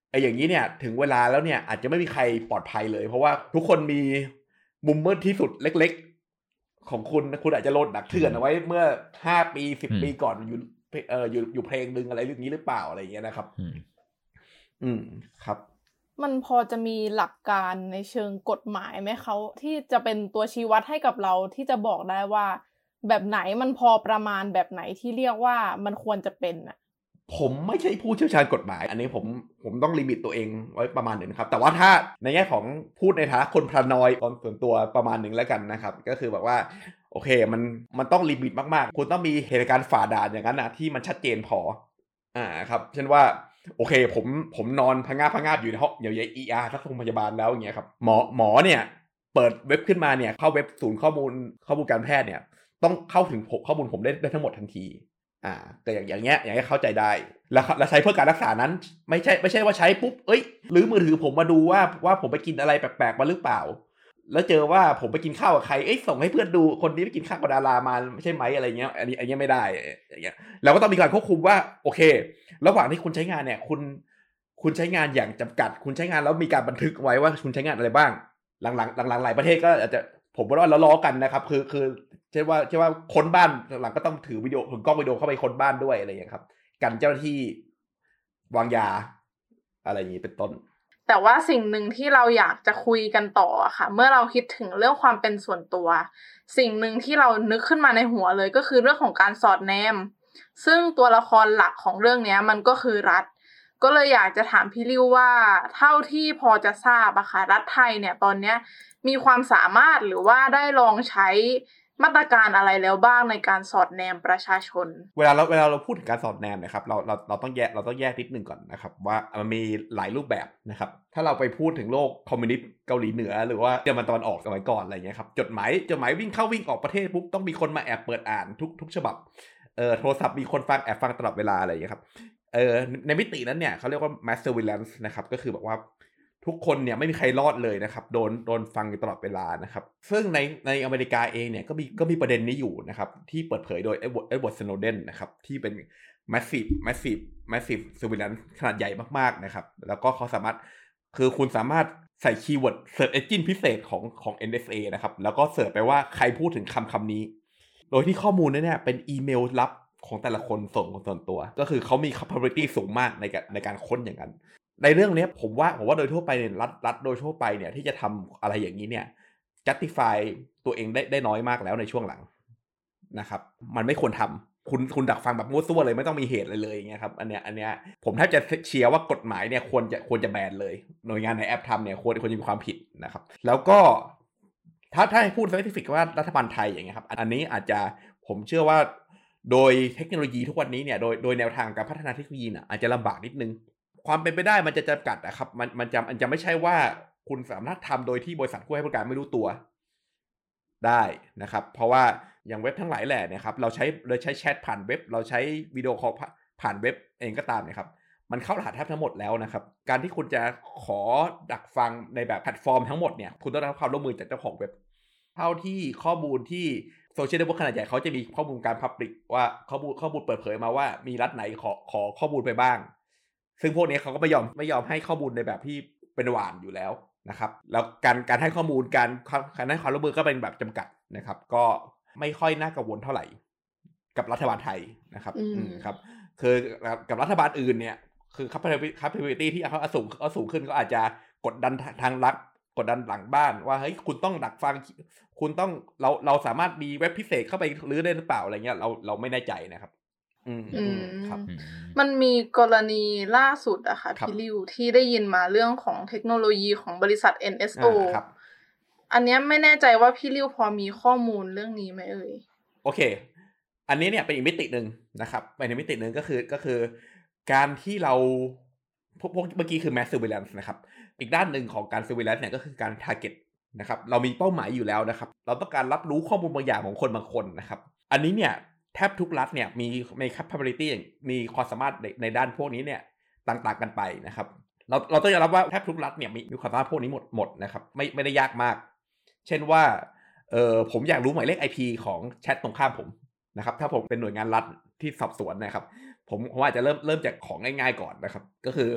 ไอ้อย่างนี้เนี่ยถึงเวลาแล้วเนี่ยอาจจะไม่มีใครปลอดภัยเลยเพราะว่าทุกคนมีมุมมืดที่สุดเล็กๆของคุณคุณอาจจะโหลดหนักเถื่อนเอาไว้เมื่อห้าปีสิบปีก่อนอยู่เอ่ออยู่อยู่เพลงนึงอะไรเรื่องนี้หรือเปล่าอะไรอย่างเงี้ยนะครับอืมครับมันพอจะมีหลักการในเชิงกฎหมายไหมเขาที่จะเป็นตัวชี้วัดให้กับเราที่จะบอกได้ว่าแบบไหนมันพอประมาณแบบไหนที่เรียกว่ามันควรจะเป็นอ่ะผมไม่ใช่ผู้เชี่ยวชาญกฎหมายอันนี้ผมผมต้องลิมิตตัวเองไว้ประมาณหนึ่งครับแต่ว่าถ้าในแง่ของพูดในฐานะคนพานอยส่วนตัวประมาณหนึ่งแล้วกันนะครับก็คือแบบว่าโอเคมันมันต้องลิมิตมากๆคุณต้องมีเหตุการณ์ฝ่าด่านอย่างนั้นนะที่มันชัดเจนพออ่าครับเช่นว่าโอเคผมผมนอนพังงาพังงาอยู่ในห้องอยู่ใน อี อาร์ ทักโรงพยาบาลแล้วอย่างเงี้ยครับหมอหมอเนี่ยเปิดเว็บขึ้นมาเนี่ยเข้าเว็บศูนย์ข้อมูลข้อมูลการแพทย์เนี่ยต้องเข้าถึงข้อมูลผมได้ได้ทั้งหมดทันทีอ่าแต่อย่างอย่างเงี้ยอย่างเงี้ยเข้าใจได้แล้วแล้วใช้เพื่อการรักษานั้นไม่ใช่ไม่ใช่ว่าใช้ปุ๊บเอ้ยหรือมือถือผมมาดูว่าว่าผมไปกินอะไรแปลกๆมาหรือเปล่าแล้วเจอว่าผมไปกินข้าวกับใครเอ้ยส่งให้เพื่อนดูคนนี้ไปกินข้าวกับดารามาไม่ใช่ไหมอะไรเงี้ยอันนี้อันนี้ไม่ได้อย่างเงี้ยเราก็ต้องมีการควบคุมว่าโอเคระหว่างที่คุณใช้งานเนี่ยคุณคุณใช้งานอย่างจำกัดคุณใช้งานแล้วมีการบันทึกไว้ว่าคุณใช้งานอะไรบ้างหลังๆหลังๆหลายประเทศก็อาจจะผมว่าเราล้อกันนะครับคือคือเช่นว่าเช่นว่าค้นบ้านหลังก็ต้องถือวิดีโอถือกล้องวิดีโอเข้าไปค้นบ้านด้วยอะไรอย่างเงี้ยครับกันเจ้าหน้าที่วางยาอะไรอย่างนี้เป็นต้นแต่ว่าสิ่งหนึ่งที่เราอยากจะคุยกันต่อค่ะเมื่อเราคิดถึงเรื่องความเป็นส่วนตัวสิ่งหนึ่งที่เรานึกขึ้นมาในหัวเลยก็คือเรื่องของการสอดแนมซึ่งตัวละครหลักของเรื่องนี้มันก็คือรัฐก็เลยอยากจะถามพี่ริ้วว่าเท่าที่พอจะทราบอะค่ะรัฐไทยเนี่ยตอนนี้มีความสามารถหรือว่าได้ลองใช้มาตรการอะไรแล้วบ้างในการสอดแนมประชาชนเวลาเราเวลาเราพูดถึงการสอดแนมนะครับเราเราเราต้องแยกเราต้องแยกนิดนึงก่อนนะครับว่ามันมีหลายรูปแบบนะครับถ้าเราไปพูดถึงโลกคอมมิวนิสต์เกาหลีเหนือหรือว่าเยอรมันตะวันออกสมัยก่อนอะไรเงี้ยครับจดหมายจดหมายวิ่งเข้าวิ่งออกประเทศปุ๊บต้องมีคนมาแอบเปิดอ่านทุกทุกฉบับเอ่อโทรศัพท์มีคนฟังแอบฟังตลอดเวลาอะไรอย่างเงี้ยครับเอ่อในมิตินั้นเนี่ยเขาเรียกว่า mass surveillance นะครับก็คือแบบว่าทุกคนเนี่ยไม่มีใครรอดเลยนะครับโดนโดนฟังตลอดเวลานะครับซึ่งในในอเมริกาเองเนี่ยก็มีก็มีประเด็นนี้อยู่นะครับที่เปิดเผยโดยเอ็ดเวิร์ด สโนเดนนะครับที่เป็น massive massive massive surveillance ขนาดใหญ่มากๆนะครับแล้วก็เขาสามารถคือคุณสามารถใส่คีย์เวิร์ด search engine พิเศษของของ เอ็น เอส เอ นะครับแล้วก็เสิร์ชไปว่าใครพูดถึงคำคำนี้โดยที่ข้อมูลนั้นเนี่ยเป็นอีเมลลับของแต่ละคนส่งส่วนตัวก็คือเขามี capability สูงมากในการในการค้นอย่างนั้นในเรื่องนี้ผมว่าผมว่าโดยทั่วไปเนี่ยรัฐรัฐโดยทั่วไปเนี่ยที่จะทำอะไรอย่างนี้เนี่ย justify ตัวเองได้ได้น้อยมากแล้วในช่วงหลังนะครับมันไม่ควรทำคุณคุณดักฟังแบบมั่วซั่วเลยไม่ต้องมีเหตุอะไรเลยอย่างเงี้ยครับอันเนี้ยอันเนี้ยผมแทบจะเชียร์ว่ากฎหมายเนี่ยควรจะควรจะแบนเลยหน่วยงานในแอปทำเนี่ยควรควรจะมีความผิดนะครับแล้วก็ถ้าถ้าให้พูด specific ว่ารัฐบาลไทยอย่างเงี้ยครับอันนี้อาจจะผมเชื่อว่าโดยเทคโนโลยีทุกวันนี้เนี่ยโดยโดยแนวทางการพัฒนาเทคโนโลยีเนี่ยอาจจะลำบากนิดนึงความเป็นไปได้มันจะจำกัดนะครับมันมันจะมันจะไม่ใช่ว่าคุณสามารถทำโดยที่บริษัทผู้ให้บริการไม่รู้ตัวได้นะครับเพราะว่าอย่างเว็บทั้งหลายแหล่เนี่ยครับเราใช้เราใช้แชทผ่านเว็บเราใช้วิดีโอคอลผ่านเว็บเองก็ตามนะครับมันเข้ารหัสแทบทั้งหมดแล้วนะครับการที่คุณจะขอดักฟังในแบบแพลตฟอร์มทั้งหมดเนี่ยคุณต้องรับความร่วมมือจากเจ้าของเว็บเท่าที่ข้อมูลที่โซเชียลเน็ตเวิร์กขนาดใหญ่เขาจะมีข้อมูลการพับลิกว่าข้อมูลข้อมูลเปิดเผยมาว่ามีรัฐไหนขอขอข้อมูลไปบ้างซึ่งพวกนี้เขาก็ไม่ยอมไม่ยอมให้ข้อมูลในแบบที่เป็นหวานอยู่แล้วนะครับแล้วการการให้ข้อมูลการการให้ความร่วมมือก็เป็นแบบจำกัดนะครับก็ไม่ค่อยน่ากังวลเท่าไหร่กับรัฐบาลไทยนะครับอืมครับคือกับรัฐบาลอื่นเนี่ยคือ capability ที่เขาสูงเขาสูงขึ้นก็อาจจะกดดันทางรัฐกดดันหลังบ้านว่าเฮ้ยคุณต้องดักฟังคุณต้องเราเราสามารถมีเว็บพิเศษเข้าไปรื้อได้หรือเปล่าอะไรเงี้ยเราเราไม่แน่ใจนะครับอืมอืมครับมันมีกรณีล่าสุดอะค่ะพี่ริวที่ได้ยินมาเรื่องของเทคโนโลยีของบริษัท เอ็น เอส โอครับอันนี้ไม่แน่ใจว่าพี่ริวพอมีข้อมูลเรื่องนี้ไหมเอ่ยโอเคอันนี้เนี่ยเป็นอีกมิติหนึ่งนะครับเป็นอีกมิติหนึ่งก็คือก็คือการที่เราพวกเมื่อกี้คือ mass surveillance นะครับอีกด้านหนึ่งของการ surveillance เนี่ยก็คือการ target นะครับเรามีเป้าหมายอยู่แล้วนะครับเราต้องการรับรู้ข้อมูลบางอย่างของคนบางคนนะครับอันนี้เนี่ยแทบทุกรัฐเนี่ยมีมี capability มีความสามารถในในด้านพวกนี้เนี่ยต่างๆกันไปนะครับเราเราต้องยอมรับว่าแทบทุกรัฐเนี่ยมีมีความสามารถพวกนี้หมดหมดนะครับไม่ไม่ได้ยากมากเช่นว่าเออผมอยากรู้หมายเลข ไอ พี ของแชทตรงข้ามผมนะครับถ้าผมเป็นหน่วยงานรัฐที่สอบสวนนะครับผมผมอาจจะเริ่มเริ่มจากของง่ายๆก่อนนะครับก็คือ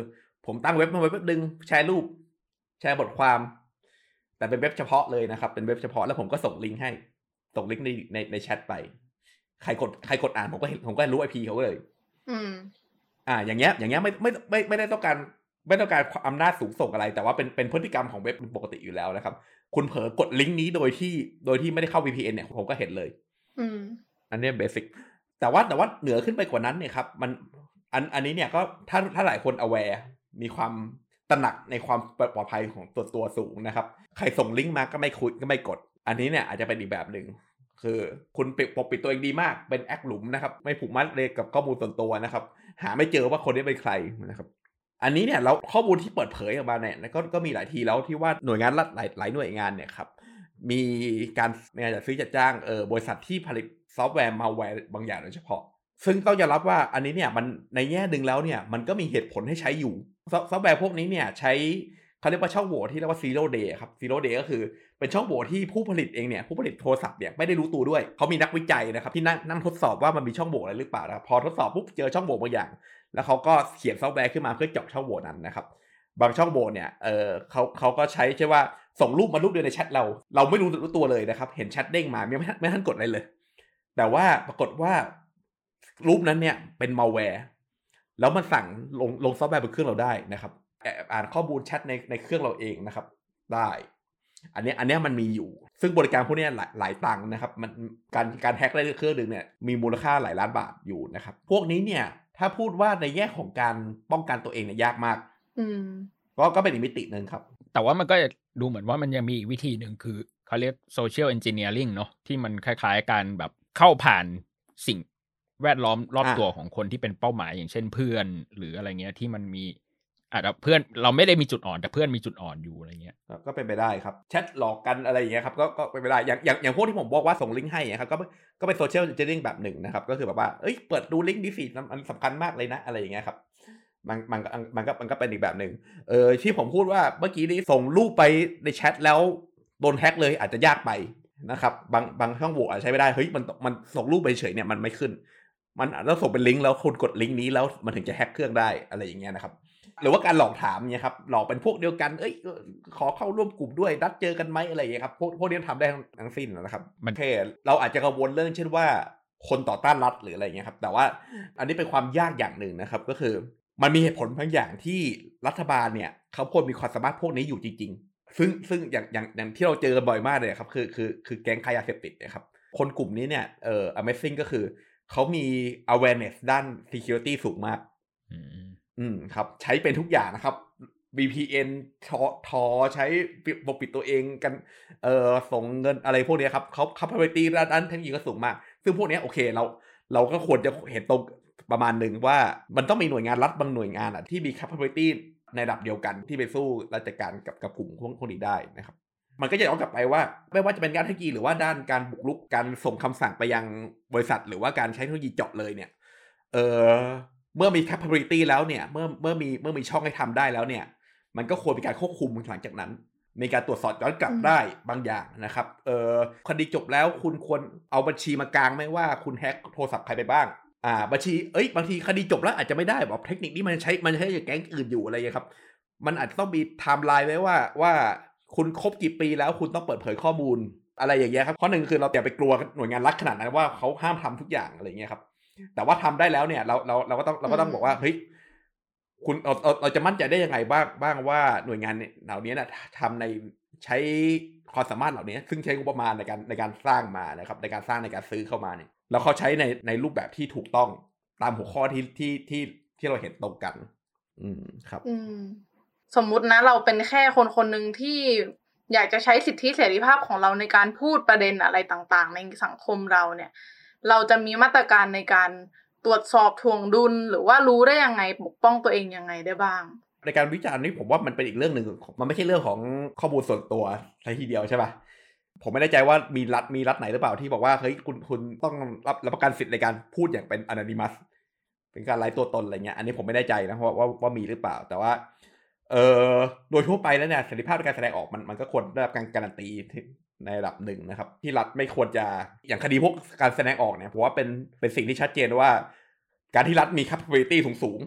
ผมตั้งเว็บมาเว็บนึงแชร์รูปแชร์บทความแต่เป็นเว็บเฉพาะเลยนะครับเป็นเว็บเฉพาะแล้วผมก็ส่งลิงก์ให้ส่งลิงก์ในในในแชทไปใครกดใครกดอ่านผมก็เห็นผมก็รู้ ไอ พี เขาเลยอืมอ่าอย่างเงี้ยอย่างเงี้ยไม่ไม่ไม่ไม่ได้ต้องการไม่ต้องการอำนาจสูงส่งอะไรแต่ว่าเป็นเป็นพฤติกรรมของเว็บปกติอยู่แล้วนะครับคุณเผลอกดลิงก์นี้โดยที่โดยที่ไม่ได้เข้า วี พี เอ็น เนี่ยผมก็เห็นเลยอืมอันนี้เบสิกแต่ว่าแต่ว่าเหนือขึ้นไปกว่านั้นเนี่ยครับมันอันอันนี้เนี่ยก็ถ้าถ้าหลายคน aware มีความตระหนักในความปลอดภัยของตัวตัวสูงนะครับใครส่งลิงก์มาก็ไม่คุยก็ไม่กดอันนี้เนี่ยอาจจะเป็นอีกแบบหนึ่งคือคุณปิดปกปิดตัวเองดีมากเป็นแอคหลุมนะครับไม่ผูกมัดเลยกับข้อมูลส่วนตัวนะครับหาไม่เจอว่าคนนี้เป็นใครนะครับอันนี้เนี่ยเราข้อมูลที่เปิดเผยออกมาเนี่ยก็ก็มีหลายทีแล้วที่ว่าหน่วยงานรัฐหลายหลายหน่วยงานเนี่ยครับมีการงานจัดซื้อจัดจ้างเออบริษัทที่ผลิตซอฟต์แวร์มาแวร์บางอย่างโดยเฉพาะซึ่งต้องยอมรับว่าอันนี้เนี่ยมันในแง่นึงแล้วเนี่ยมันก็มีเหตุผลให้ใช้อยู่ซอฟต์แวร์พวกนี้เนี่ยใช้เขาเรียกว่าช่องโหว่ที่เรียกว่า zero day ครับ zero day ก็คือเป็นช่องโหว่ที่ผู้ผลิตเองเนี่ยผู้ผลิตโทรศัพท์เนี่ยไม่ได้รู้ตัวด้วยเขามีนักวิจัยนะครับที่นั่งนั่งทดสอบว่ามันมีช่องโหว่อะไรหรือเปล่านะพอทดสอบปุ๊บเจอช่องโหว่บางอย่างแล้วเขาก็เขียนซอฟต์แวร์ขึ้นมาเพื่อเจาะช่องโหว่นั้นนะครับบางช่องโหว่เนี่ยเออเขาเขาก็ใช้ใช่ว่าส่งรูปมารูปเดียวในแชทเราเราไม่รู้รู้ตัวเลยนะครับเห็นแชทเด้งมาไม่ไม่ทันกดอะไรเลยแต่ว่าปรากฏว่ารูปนั้นเนี่ยเป็นมัลแวร์แล้วมันสั่งลงลงซอฟต์แวร์บนเครื่องเราได้นะครับอ่านข้อมูลแชทในในเครื่องเราเองนะครับได้อันนี้อันนี้มันมีอยู่ซึ่งบริการพวกนี้หลายหลายตังค์นะครับมันการการแฮ็กได้เครื่องนึงเนี่ยมีมูลค่าหลายล้านบาทอยู่นะครับพวกนี้เนี่ยถ้าพูดว่าในแง่ของการป้องกันตัวเองเนี่ยยากมากอืมก็ก็เป็นอีกมิตินึงครับแต่ว่ามันก็ดูเหมือนว่ามันยังมีอีกวิธีนึงคือเขาเรียก social engineering เนาะที่มันคล้ายๆการแบบเข้าผ่านสิ่งแวดล้อมรอบตัวของคนที่เป็นเป้าหมายอย่างเช่นเพื่อนหรืออะไรเงี้ยที่มันมีอาจจะเพื่อนเราไม่ได้มีจุดอ่อนแต่เพื่อนมีจุดอ่อนอยู่อะไรเงี้ยก็เป็นไปได้ครับแชทหลอกกันอะไรอย่างเงี้ยครับก็ก็เป็นไปได้อย่างอย่างอย่างพวกที่ผมบอกว่าส่งลิงก์ให้ครับก็ก็เป็นโซเชียลเอนจิเนียริ่งแบบหนึ่งนะครับก็คือแบบว่าเอ้ยเปิดดูลิงก์นี้สิมันสำคัญมากเลยนะอะไรอย่างเงี้ยครับมันมันมันก็มันก็เป็นอีกแบบหนึ่งเออที่ผมพูดว่าเมื่อกี้นี้ส่งรูปไปในแชทแล้วโดนแฮ็กเลยอาจจะยากไปนะครับบางบางช่องโหว่อาจจะใช้ไม่ได้เฮ้ยมันมันส่งรูปไปเฉยเนี่ยมันไม่ขึ้นมันต้องส่งเป็นลิงก์แล้วคุณกดลิงก์นี้แล้วมันถึงจะแฮ็กเครื่องได้อะไรอย่างเงี้ยนะครับหรือว่าการหลอกถามเนี่ยครับหลอกเป็นพวกเดียวกันเอ้ยขอเข้าร่วมกลุ่มด้วยนัดเจอกันไหมอะไรอย่างเงี้ยครับพวกพวกนี้ทำได้ทั้งสิ้นนะครับมันแค่เราอาจจะกังวลเรื่องเช่นว่าคนต่อต้านรัฐหรืออะไรเงี้ยครับแต่ว่าอันนี้เป็นความยากอย่างหนึ่งนะครับก็คือมันมีเหตุผลบางอย่างที่รัฐบาลเนี่ยเขาควรมีความสามารถพวกนี้อยู่จริงๆซึ่งซึ่งอย่างอย่างอย่างที่เราเจอบ่อยมากเลยครับคือคือคือแก๊งค้ายาเสพติดนะครับคนกลุ่มนี้เนี่ยเอ่อ Amazing ก็คือเขามี awareness ด้าน security สูงมากอืมครับใช้เป็นทุกอย่างนะครับ วี พี เอ็น ทอทอใช้ปกปิดตัวเองกันเอ่อส่งเงินอะไรพวกนี้ครับเขา capability ด้านเทคโนโลยีก็สูงมากซึ่งพวกนี้โอเคเราเราก็ควรจะเห็นตรงประมาณหนึ่งว่ามันต้องมีหน่วยงานรัฐบางหน่วยงานอ่ะที่มี capability ในระดับเดียวกันที่ไปสู้ราชการกับกับกลุ่มพวกนี้ได้นะครับมันก็จะย้อนกลับไปว่าไม่ว่าจะเป็นการเทคโนโลยีหรือว่าด้านการบุกรุกการส่งคำสั่งไปยังบริษัทหรือว่าการใช้เทคโนโลยีเจาะเลยเนี่ยเออเมื่อมี capability แล้วเนี่ยเมื่อเมื่อมีเมื่อมีช่องให้ทำได้แล้วเนี่ยมันก็ควรมีการควบคุมหลังจากนั้นมีการตรวจสอบย้อนกลับได้บางอย่างนะครับเออคดีจบแล้วคุณควรเอาบัญชีมากางไหมว่าคุณแฮ็กโทรศัพท์ใครไปบ้างอ่าบัญชีเอ้ยบางทีคดีจบแล้วอาจจะไม่ได้บอกเทคนิคนี้มันใช้มันใช้กับแก๊งอื่นอยู่อะไรอย่างเงี้ยครับมันอาจจะต้องมีไทม์ไลน์ไว้ว่าว่าคุณครบกี่ปีแล้วคุณต้องเปิดเผยข้อมูลอะไรอย่างเงี้ยครับข้อหนึ่งคือเราอย่าไปกลัวหน่วยงานรัฐขนาดนั้นว่าเขาห้ามทำทุกอย่างอะไรอย่างเงี้ยครับแต่ว่าทำได้แล้วเนี่ยเราเราเราก็ต้องเราก็ต้องบอกว่าเฮ้ยคุณเราเราเราจะมั่นใจได้ยังไงบ้างบ้างว่าหน่วยงานเหล่านี้นะทำในใช้ความสามารถเหล่านี้ซึ่งใช้งบประมาณในการในการสร้างมานะครับในการสร้างในการซื้อเข้ามาเนี่ยแล้วเขาใช้ในในรูปแบบที่ถูกต้องตามหัวข้อที่ที่ที่ที่เราเห็นตรงกันอืมครับอืมสมมุตินะเราเป็นแค่คนคนหนึ่งที่อยากจะใช้สิทธิเสรีภาพของเราในการพูดประเด็นอะไรต่างๆในสังคมเราเนี่ยเราจะมีมาตรการในการตรวจสอบทวงดุลหรือว่ารู้ได้ยังไงปกป้องตัวเองยังไงได้บ้างในการวิจารณ์นี้ผมว่ามันเป็นอีกเรื่องหนึ่งมันไม่ใช่เรื่องของข้อมูลส่วนตัวซะทีเดียวใช่ป่ะผมไม่แน่ใจว่ามีรัฐมีรัฐไหนหรือเปล่าที่บอกว่าเฮ้ยคุณคุณต้องรับรับประกันสิทธิ์ในการพูดอย่างเป็น anonymous เป็นการไร้ตัวตนอะไรเงี้ยอันนี้ผมไม่แน่ใจนะว่าว่าว่ามีหรือเปล่าแต่ว่าเอ่อโดยทั่วไปแล้วเนี่ยเสรีภาพในการแสดงออกมันมันก็ควรได้รับการการันตีในระดับหนึ่งนะครับที่รัฐไม่ควรจะอย่างคดีพวกการแสดงออกเนี่ยผมว่าเป็นเป็นสิ่งที่ชัดเจนว่าการที่รัฐมี capability สูงๆ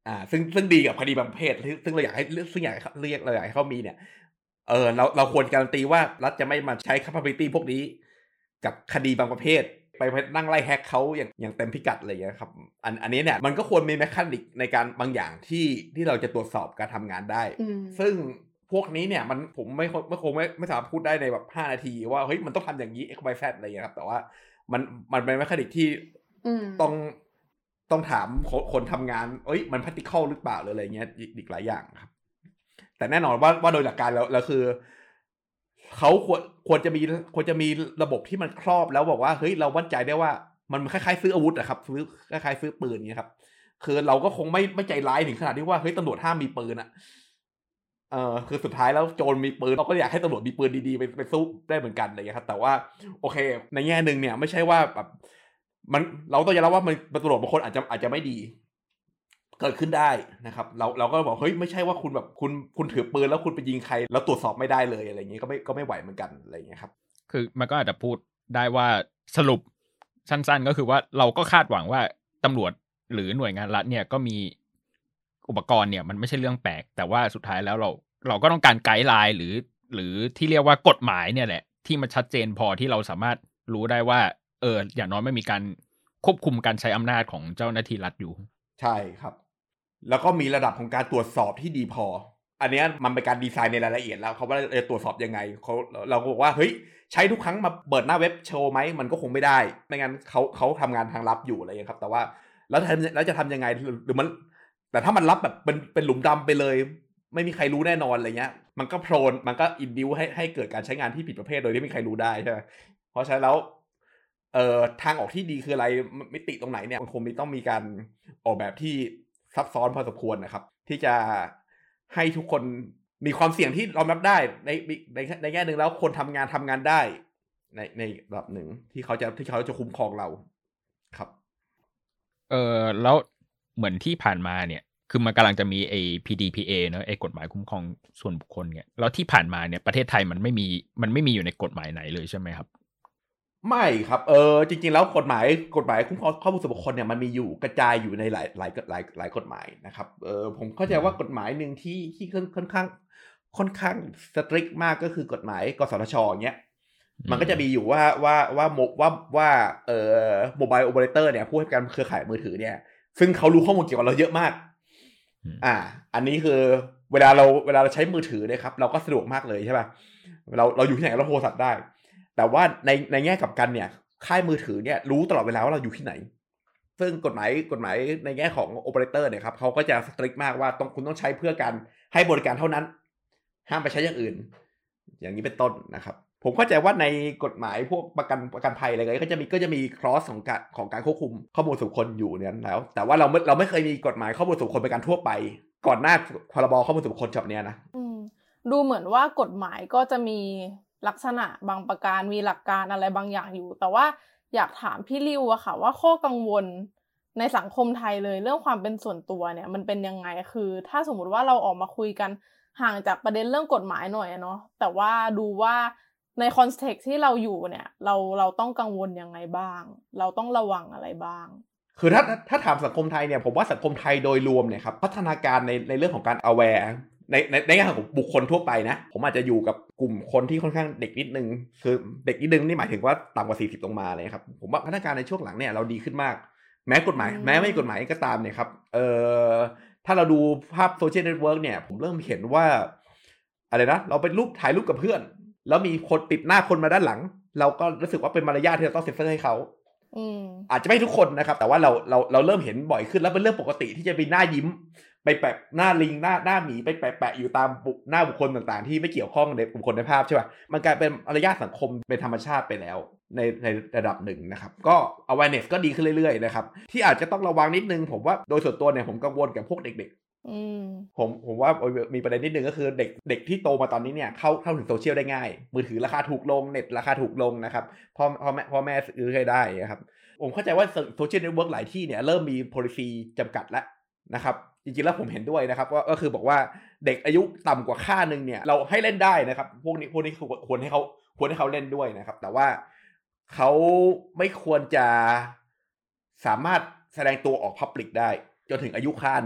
อ่าซึ่งซึ่งดีกับคดีบางประเภทซึ่งเราอยากให้ซึ่งอยากเรียกเราอยากให้เขามีเนี่ยเออเราเราควรการันตีว่ารัฐจะไม่มาใช้ capability พวกนี้กับคดีบางประเภทไปนั่งไล่แฮกเขาอย่างอย่างเต็มพิกัดอะไรอย่างเงี้ยครับอันอันนี้เนี่ยมันก็ควรมีแมคานิกในการบางอย่างที่ที่เราจะตรวจสอบการทำงานได้ซึ่งพวกนี้เนี่ยมันผมไม่ไม่คงไม่ไม่สามารถพูดได้ในแบบห้านาทีว่าเฮ้ยมันต้องทำอย่างนี้ x y z อะไรอย่างเงี้ยครับแต่ว่ามันมันเป็นแมคานิกที่ต้องต้องถามคนทำงานเอ้ยมัน practical หรือเปล่าหรืออะไรเงี้ยอีกหลายอย่างครับแต่แน่นอนว่าว่าโดยหลักการแล้วแล้วคือเขาควรควรจะมีควรจะมีระบบที่มันครอบแล้วบอกว่าเฮ้ยเรามั่นใจได้ว่ามันคล้ายๆซื้ออาวุธอะครับซื้อคล้ายๆซื้อปืนเงี้ยครับคือเราก็คงไม่ไม่ใจร้ายถึงขนาดที่ว่าเฮ้ยตำรวจห้ามมีปืนอะเออคือสุดท้ายแล้วโจรมีปืนเราก็อยากให้ตำรวจมีปืนดีๆไปไปสู้ได้เหมือนกันอะไรเงี้ยครับแต่ว่าโอเคในแง่นึงเนี่ยไม่ใช่ว่าแบบมันเราต้องยอมรับว่ามันตำรวจบางคนอาจจะอาจจะไม่ดีเกิดขึ้นได้นะครับเราเราก็บอกเฮ้ยไม่ใช่ว่าคุณแบบคุณคุณถือปืนแล้วคุณไปยิงใครแล้วตรวจสอบไม่ได้เลยอะไรอย่างเงี้ยก็ไม่ก็ไม่ไหวเหมือนกันอะไรอย่างเงี้ยครับคือมันก็อาจจะพูดได้ว่าสรุปสั้นๆก็คือว่าเราก็คาดหวังว่าตำรวจหรือหน่วยงานรัฐเนี่ยก็มีอุปกรณ์เนี่ยมันไม่ใช่เรื่องแปลกแต่ว่าสุดท้ายแล้วเราเราก็ต้องการไกด์ไลน์หรือหรือที่เรียกว่ากฎหมายเนี่ยแหละที่มันชัดเจนพอที่เราสามารถรู้ได้ว่าเอออย่างน้อยไม่มีการควบคุมการใช้อำนาจของเจ้าหน้าที่รัฐอยู่ใช่ครับแล้วก็มีระดับของการตรวจสอบที่ดีพออันนี้มันเป็นการดีไซน์ในรายละเอียดแล้วเขาว่าจะตรวจสอบยังไงเขาเราก็บอกว่าเฮ้ยใช้ทุกครั้งมาเปิดหน้าเว็บโชว์ไหมมันก็คงไม่ได้ไม่งั้นเขาเขาทำงานทางลับอยู่อะไรอย่างนี้ครับแต่ว่าแล้วแล้วจะทำยังไงหรือมันแต่ถ้ามันลับแบบเป็นเป็นหลุมดำไปเลยไม่มีใครรู้แน่นอนอะไรเงี้ยมันก็โพลนมันก็อินดิวให้ให้เกิดการใช้งานที่ผิดประเภทโดยที่ไม่มีใครรู้ได้ใช่ไหมเพราะฉะนั้นแล้วเอ่อทางออกที่ดีคืออะไรมิติตรงไหนเนี่ยมันคงมีต้องมีการออกแบบที่ซับซ้อนพอสมควรนะครับที่จะให้ทุกคนมีความเสี่ยงที่รองรับได้ในในในแง่นึงแล้วคนทำงานทำงานได้ในในระดับหนึ่งที่เขาจะที่เขาจะคุ้มครองเราครับเออแล้วเหมือนที่ผ่านมาเนี่ยคือมันกำลังจะมีไอ้ พี ดี พี เอ เนอะไอ้กฎหมายคุ้มครองส่วนบุคคลเนี่ยแล้วที่ผ่านมาเนี่ยประเทศไทยมันไม่มีมันไม่มีอยู่ในกฎหมายไหนเลยใช่ไหมครับไม่ครับเออจริงๆแล้วกฎหมายกฎหมายคุ้มครองข้อมูลส่วนบุคคลเนี่ยมันมีอยู่กระจายอยู่ในหลายหลายหลายหลายกฎหมายนะครับเออผมเข้าใจว่ากฎหมายนึงที่ที่ค่อนข้างค่อนข้างสตริกมากก็คือกฎหมายกสทช.อย่างเงี้ยมันก็จะมีอยู่ว่าว่าว่าว่าว่าเอ่อโมบายโอเปอเรเตอร์เนี่ยผู้ให้การเครือข่ายมือถือเนี่ยซึ่งเขารู้ข้อมูลเกี่ยวกับเราเยอะมากอ่าอันนี้คือเวลาเราเวลาเราใช้มือถือเนี่ยครับเราก็สะดวกมากเลยใช่ป่ะเราเราอยู่ที่ไหนเราโทรศัพท์ได้แต่ว่าในในแง่กลับกันเนี่ยค่ายมือถือเนี่ยรู้ตลอดเวลาว่าเราอยู่ที่ไหนซึ่งกฎหมายกฎหมายในแง่ของโอเปอเรเตอร์เนี่ยครับเขาก็จะสตริกมากว่าต้องคุณต้องใช้เพื่อการให้บริการเท่านั้นห้ามไปใช้อย่างอื่นอย่างนี้เป็นต้นนะครับผมเข้าใจว่าในกฎหมายพวกประกันประกันภัยอะไรก็จะมีก็จะมีคลอสของการของการควบคุมข้อมูลส่วนบุคคลอยู่เนี่ยแล้วแต่ว่าเราไม่เราไม่เคยมีกฎหมายข้อมูลส่วนบุคคลเป็นการทั่วไปก่อนหน้าพรบข้อมูลส่วนบุคคลฉบับนี้นะดูเหมือนว่ากฎหมายก็จะมีลักษณะบางประการมีหลักการอะไรบางอย่างอยู่แต่ว่าอยากถามพี่ริวอะค่ะว่าข้อกังวลในสังคมไทยเลยเรื่องความเป็นส่วนตัวเนี่ยมันเป็นยังไงคือถ้าสมมุติว่าเราออกมาคุยกันห่างจากประเด็นเรื่องกฎหมายหน่อยเนาะแต่ว่าดูว่าในคอนเทกซ์ที่เราอยู่เนี่ยเราเราต้องกังวลยังไงบ้างเราต้องระวังอะไรบ้างคือถ้าถ้าถามสังคมไทยเนี่ยผมว่าสังคมไทยโดยรวมเนี่ยครับพัฒนาการในในเรื่องของการ aware ในในในแง่ของบุคคลทั่วไปนะผมอาจจะอยู่กับกลุ่มคนที่ค่อนข้างเด็กนิดนึงคือเด็กนิดนึงนี่หมายถึงว่าต่ำกว่าสี่สิบลงมาเลยครับผมว่าพัฒนาการในช่วงหลังเนี่ยเราดีขึ้นมากแม้กฎหมายแม้ไม่กฎหมายก็ตามเนี่ยครับเอ่อถ้าเราดูภาพโซเชียลเน็ตเวิร์กเนี่ยผมเริ่มเห็นว่าอะไรนะเราเป็นรูปถ่ายรูปกับเพื่อนแล้วมีคนติดหน้าคนมาด้านหลังเราก็รู้สึกว่าเป็นมารยาทที่เราต้องเซ็นเซอร์ให้เขาอาจจะไม่ทุกคนนะครับแต่ว่าเราเราเราเริ่มเห็นบ่อยขึ้นแล้วเป็นเรื่องปกติที่จะมีหน้ายิ้มไปแปะหน้าลิงหน้าหน้าหมีไปแปะแปะอยู่ตามหน้าบุคคลต่างๆที่ไม่เกี่ยวข้องในบุคคลในภาพใช่ป่ะมันกลายเป็นมารยาทสังคมเป็นธรรมชาติไปแล้วในในระดับหนึ่งนะครับก็ awareness ก็ดีขึ้นเรื่อยๆนะครับที่อาจจะต้องระวังนิดนึงผมว่าโดยส่วนตัวเนี่ยผมกังวลกับพวกเด็กๆผมผมว่ามีประเด็นนิดนึงก็คือเด็กเด็กที่โตมาตอนนี้เนี่ยเข้าเข้าถึงโซเชียลได้ง่ายมือถือราคาถูกลงเน็ตราคาถูกลงนะครับพ่อพ่อแม่พ่อแม่ซื้อให้ได้นะครับผมเข้าใจว่าโซเชียลเน็ตเวิร์กหลายที่เนี่ยเริ่มมี policy จำกัดแล้วนะครับจริงๆแล้วผมเห็นด้วยนะครับว่าก็คือบอกว่าเด็กอายุต่ำกว่าค่านึงเนี่ยเราให้เล่นได้นะครับพวกนี้พวกนี้ควรให้เขาควรให้เขาเล่นด้วยนะครับแต่ว่าเขาไม่ควรจะสามารถแสดงตัวออก public ได้จนถึงอายุค่านึง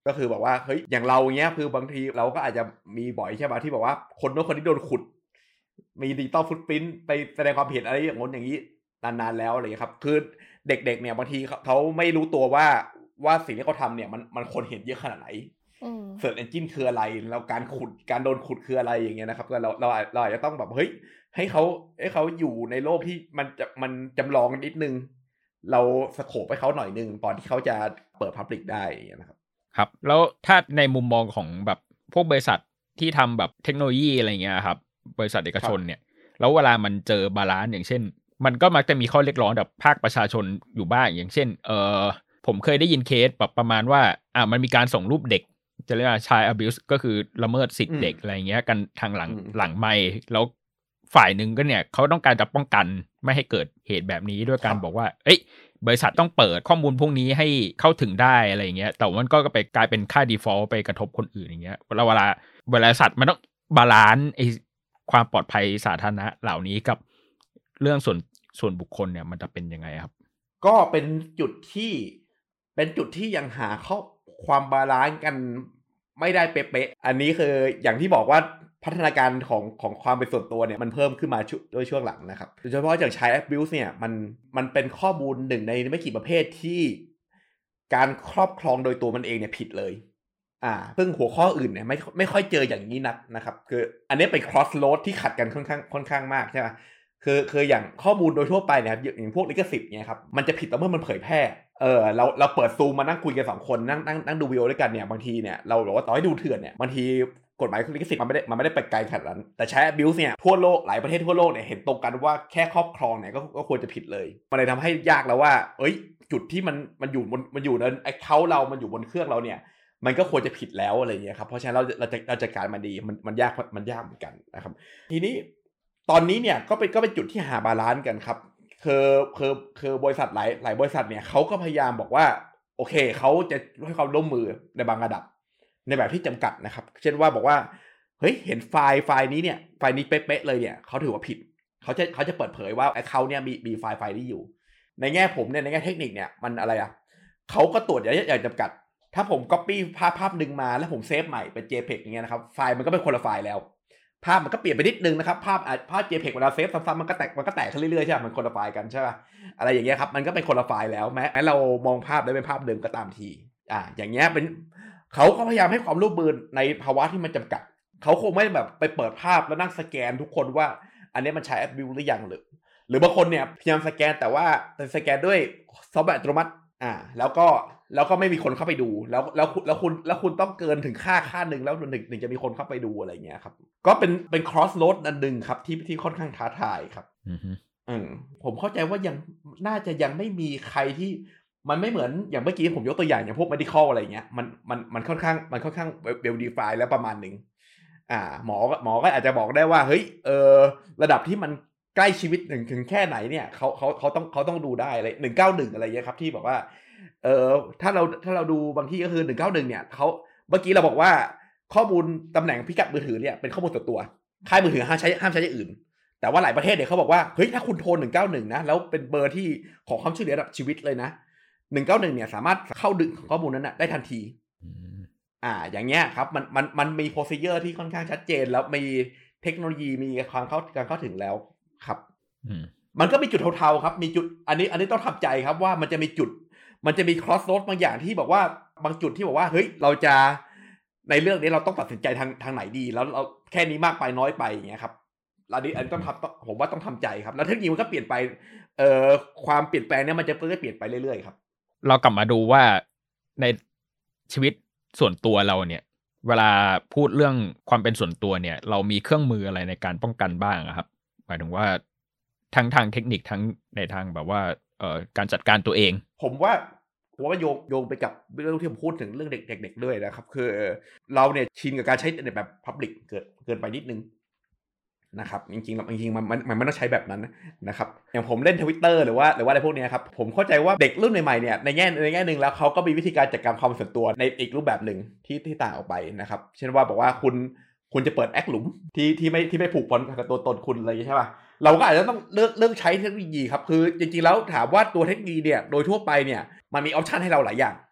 ก็คือแบบว่าเฮ้ยอย่างเราเงี้ยคือบางทีเราก็อาจจะมีบ่อยใช่ป่ะที่บอกว่าคนโน้นคนนี้โดนขุดมีดิจิตอลฟุตพริ้นท์ไปแสดงความเห็นอะไรอย่างงี้อย่างนี้นานๆแล้วอะไรครับคือเด็กๆเนี่ยบางทีเขาไม่รู้ตัวว่าว่าสิ่งที่เขาทำเนี่ยมันมันคนเห็นเยอะขนาดไหนเสิร์ชเอนจินคืออะไรแล้วการขุดการโดนขุดคืออะไรอย่างเงี้ยนะครับเราเราเราอาจจะต้องแบบเฮ้ยให้เขาให้เขาอยู่ในโลกที่มันจะมันจำลองนิดนึงเราสโคปให้เขาหน่อยนึงก่อนที่เขาจะเปิด Public ได้นะครับครับแล้วถ้าในมุมมองของแบบพวกบริษัทที่ทำแบบเทคโนโลยีอะไรเงี้ยครับบริษัทเอกชนเนี่ยแล้วเวลามันเจอบาลานซ์อย่างเช่นมันก็มักจะมีข้อเรียกร้องแบบภาคประชาชนอยู่บ้างอย่างเช่นเออผมเคยได้ยินเคสแบบประมาณว่าอ่ามันมีการส่งรูปเด็กจะเรียกว่า child abuse ก็คือละเมิดสิทธิเด็กอะไรเงี้ยกันทางหลังหลังไมค์แล้วฝ่ายหนึ่งก็เนี่ยเขาต้องการจะป้องกันไม่ให้เกิดเหตุแบบนี้ด้วยการบอกว่าเอ้ยบริษัทต้องเปิดข้อมูลพวกนี้ให้เข้าถึงได้อะไรเงี้ยแต่มันก็ไปกลายเป็นค่า default ไปกระทบคนอื่นอย่างเงี้ยเวลาเวลาเวลาสัตว์มันต้องบาลานซ์ไอ้ความปลอดภัยสาธารณะเหล่านี้กับเรื่องส่วนส่วนบุคคลเนี่ยมันจะเป็นยังไงครับก็เป็นจุดที่เป็นจุดที่ยังหาข้อความบาลานซ์กันไม่ได้เป๊ะๆอันนี้คืออย่างที่บอกว่าพัฒนาการของของความเป็นส่วนตัวเนี่ยมันเพิ่มขึ้นมาด้วยช่วงหลังนะครับโดยเฉพาะจาก Child Abuse เนี่ยมันมันเป็นข้อมูลหนึ่งในไม่กี่ประเภทที่การครอบครองโดยตัวมันเองเนี่ยผิดเลยอ่าซึ่งหัวข้ออื่นเนี่ยไม่ไม่ค่อยเจออย่างนี้นักนะครับคืออันนี้เป็น cross load ที่ขัดกันค่อนข้างค่อนข้างมากใช่ไหมคือคืออย่างข้อมูลโดยทั่วไปเนี่ยอย่างพวกลิขสิทธิ์เนี่ยครับมันจะผิดต่อเมื่อมันเผยแพร่เออเราเราเปิดซูมมานั่งคุยกันสองคนนั่งนั่งนั่งดูวิดีโอด้วยกันเนี่ยบางทีเนี่ยเราบอกว่าต่อให้ดูเถื่อนเนี่ยบางทีกฎหมายลิขสิทธิ์มันไม่ได้มันไม่ได้ไปไกลขนาดนั้นแต่ใช้ abuse เนี่ยทั่วโลกหลายประเทศทั่วโลกเนี่ยเห็นตรงกันว่าแค่ครอบครองเนี่ยก็ก็ควรจะผิดเลยมันเลยทำให้ยากแล้วว่าเอ้ยจุดที่มันมันอยู่บนมันอยู่ใน account เรามันอยู่บนเครื่องเราเนี่ยมันก็ควรจะผิดแล้วอะไรอย่างเงี้ยครับเพราะฉะนั้นเราเราจะเราจัดการมันดีมันมันยากมันยากเหมือนกันนะครับทีนี้ตอนนี้เนี่ยก็เป็นก็เป็นจุดที่หาบาลานซ์กันครับคือคือคือบริษัทหลายหลายบริษัทเนี่ยเขาก็พยายามบอกว่าโอเคเขาจะให้ความร่วมมือในบางระดับในแบบที่จำกัดนะครับเช่นว่าบอกว่าเฮ้ยเห็นไฟล์ไฟล์นี้เนี่ยไฟล์นี้เป๊ะๆเลยเนี่ยเขาถือว่าผิดเขาจะเขาจะเปิดเผยว่าไอ้เขาเนี่ยมีมีไฟล์ไฟล์นี้อยู่ในแง่ผมเนี่ยในแง่เทคนิคเนี่ยมันอะไรอ่ะเขาก็ตรวจอย่างอย่างจำกัดถ้าผม copy ภาพภาพหนึ่งมาแล้วผมเซฟใหม่เป็น JPEG อย่างเงี้ยนะครับไฟล์มันก็เป็นคนละไฟล์แล้วภาพมันก็เปลี่ยนไปนิดนึงนะครับภาพภาพ JPEG เวลาเซฟซ้ำๆมันก็แตกมันก็แตกขึ้นเรื่อยๆใช่ป่ะมันคนละไฟล์กันใช่ป่ะอะไรอย่างเงี้ยครับมันก็เป็นคนละไฟล์แล้วแม้เรามองภาพได้เป็นภาพเดิมก็ตามทีอ่าอย่างเงี้ยเป็นเขาก็พยายามให้ความร่วมมือในภาวะที่มันจำกัดเขาคงไม่แบบไปเปิดภาพแล้วนั่งสแกนทุกคนว่าอันนี้มันใช้ Abuse หรือยังหรือหรือบางคนเนี่ยพยายามสแกนแต่ว่าสแกนด้วยซอฟต์แวร์อัตโนมัติอ่าแล้วก็แล้วก็ไม่มีคนเข้าไปดูแล้วแล้วแล้วคุณแล้วคุณต้องเกินถึงค่าค่าหนึ่งแล้วหนึ่งถึงจะมีคนเข้าไปดูอะไรเงี้ยครับก็เป็นเป็น cross load อันนึงครับที่ที่ค่อนข้างท้าทายครับอืออืมผมเข้าใจว่ายังน่าจะยังไม่มีใครที่มันไม่เหมือนอย่างเมื่อกี้ผมยกตัวอย่างอย่างพวก medical อะไรเงี้ยมันมันมันค่อนข้างมันค่อนข้าง well defined แล้วประมาณนึงอ่าหมอหมอก็อาจจะบอกได้ว่าเฮ้ยเออระดับที่มันใกล้ชีวิตถึงถึงแค่ไหนเนี่ยเขาเขาเขาต้องเขาต้องดูได้เลยหนึ่งเก้าหนึ่งอะไรเงี้ยครับที่บอกว่าเออถ้าเราถ้าเราดูบางที่ก็คือหนึ่งเก้าหนึ่งเนี่ยเขาเมื่อกี้เราบอกว่าข้อมูลตำแหน่งพิกัดมือถือเนี่ยเป็นข้อมูลส่วนตัวค่ายมือถือห้ามใช้ห้ามใช้อย่างอื่นแต่ว่าหลายประเทศเนี่ยเขาบอกว่าเฮ้ยถ้าคุณโทรหนึ่งเก้าหนึ่งนะแล้วเป็นเบอร์ที่ขอความช่วยเหลือระดับชีวิตเลยนะหนึ่งเก้าหนึ่งเนี่ยสามารถเข้าดึงข้อมูลนั้นนะได้ทันทีอ่าอย่างเงี้ยครับมันมันมันมีโปรซีเจอร์ที่ค่อนข้างชัดเจนแล้วมีเทคโนโลยีมีความเข้าการเข้าถึงแล้วครับมันก็มีจุดเทาๆครับมีจุดอันนี้อันนี้ต้องทำใจครับว่ามันจะมีจุดมันจะมี cross road บางอย่างที่บอกว่าบางจุดที่บอกว่าเฮ้ยเราจะในเรื่องนี้เราต้องตัดสินใจทางทางไหนดีแล้วเราแค่นี้มากไปน้อยไปอย่างเงี้ยครับอันนี้อันนี้ต้องทำผมว่าต้องทำใจครับแล้วเทคโนโลยีมันก็เปลี่ยนไปเอ่อความเปลี่ยนแปลงเนี่ยมันจะเปลี่ยนไปเรื่อยๆครับเรากลับมาดูว่าในชีวิตส่วนตัวเราเนี่ยเวลาพูดเรื่องความเป็นส่วนตัวเนี่ยเรามีเครื่องมืออะไรในการป้องกันบ้างครับหมายถึงว่าทั้งทางเทคนิคทั้งในทางแบบว่าเอ่อการจัดการตัวเองผมว่าผมว่าโยงโยงไปกับเรื่องที่ผมพูดถึงเรื่องเด็กๆด้วยนะครับคือเราเนี่ยชินกับการใช้ในแบบ public เกินเกินไปนิดนึงนะครับจริงๆจริงๆมันมันไม่ต้องใช้แบบนั้นนะครับอย่างผมเล่น Twitter หรือว่าหรือว่าอะไรพวกนี้ครับผมเข้าใจว่าเด็กรุ่นใหม่ๆเนี่ยในแง่ในแง่นึงแล้วเขาก็มีวิธีการจัดการความส่วนตัวในอีกรูปแบบนึงที่ที่ต่างออกไปนะครับเช่นว่าบอกว่าคุณคุณจะเปิดแอคหลุมที่ที่ไม่ที่ไม่ผูกพันกับตัวตนคุณอะไรใช่ป่ะเราก็อาจจะต้องเลือกเลือกใช้เทคโนโลยีครับคือจริงๆแล้วถามว่าตัวเทคโนโลยีเนี่ยโดยทั่วไปเนี่ยมันมีออปชันให้เราหลายอย่าง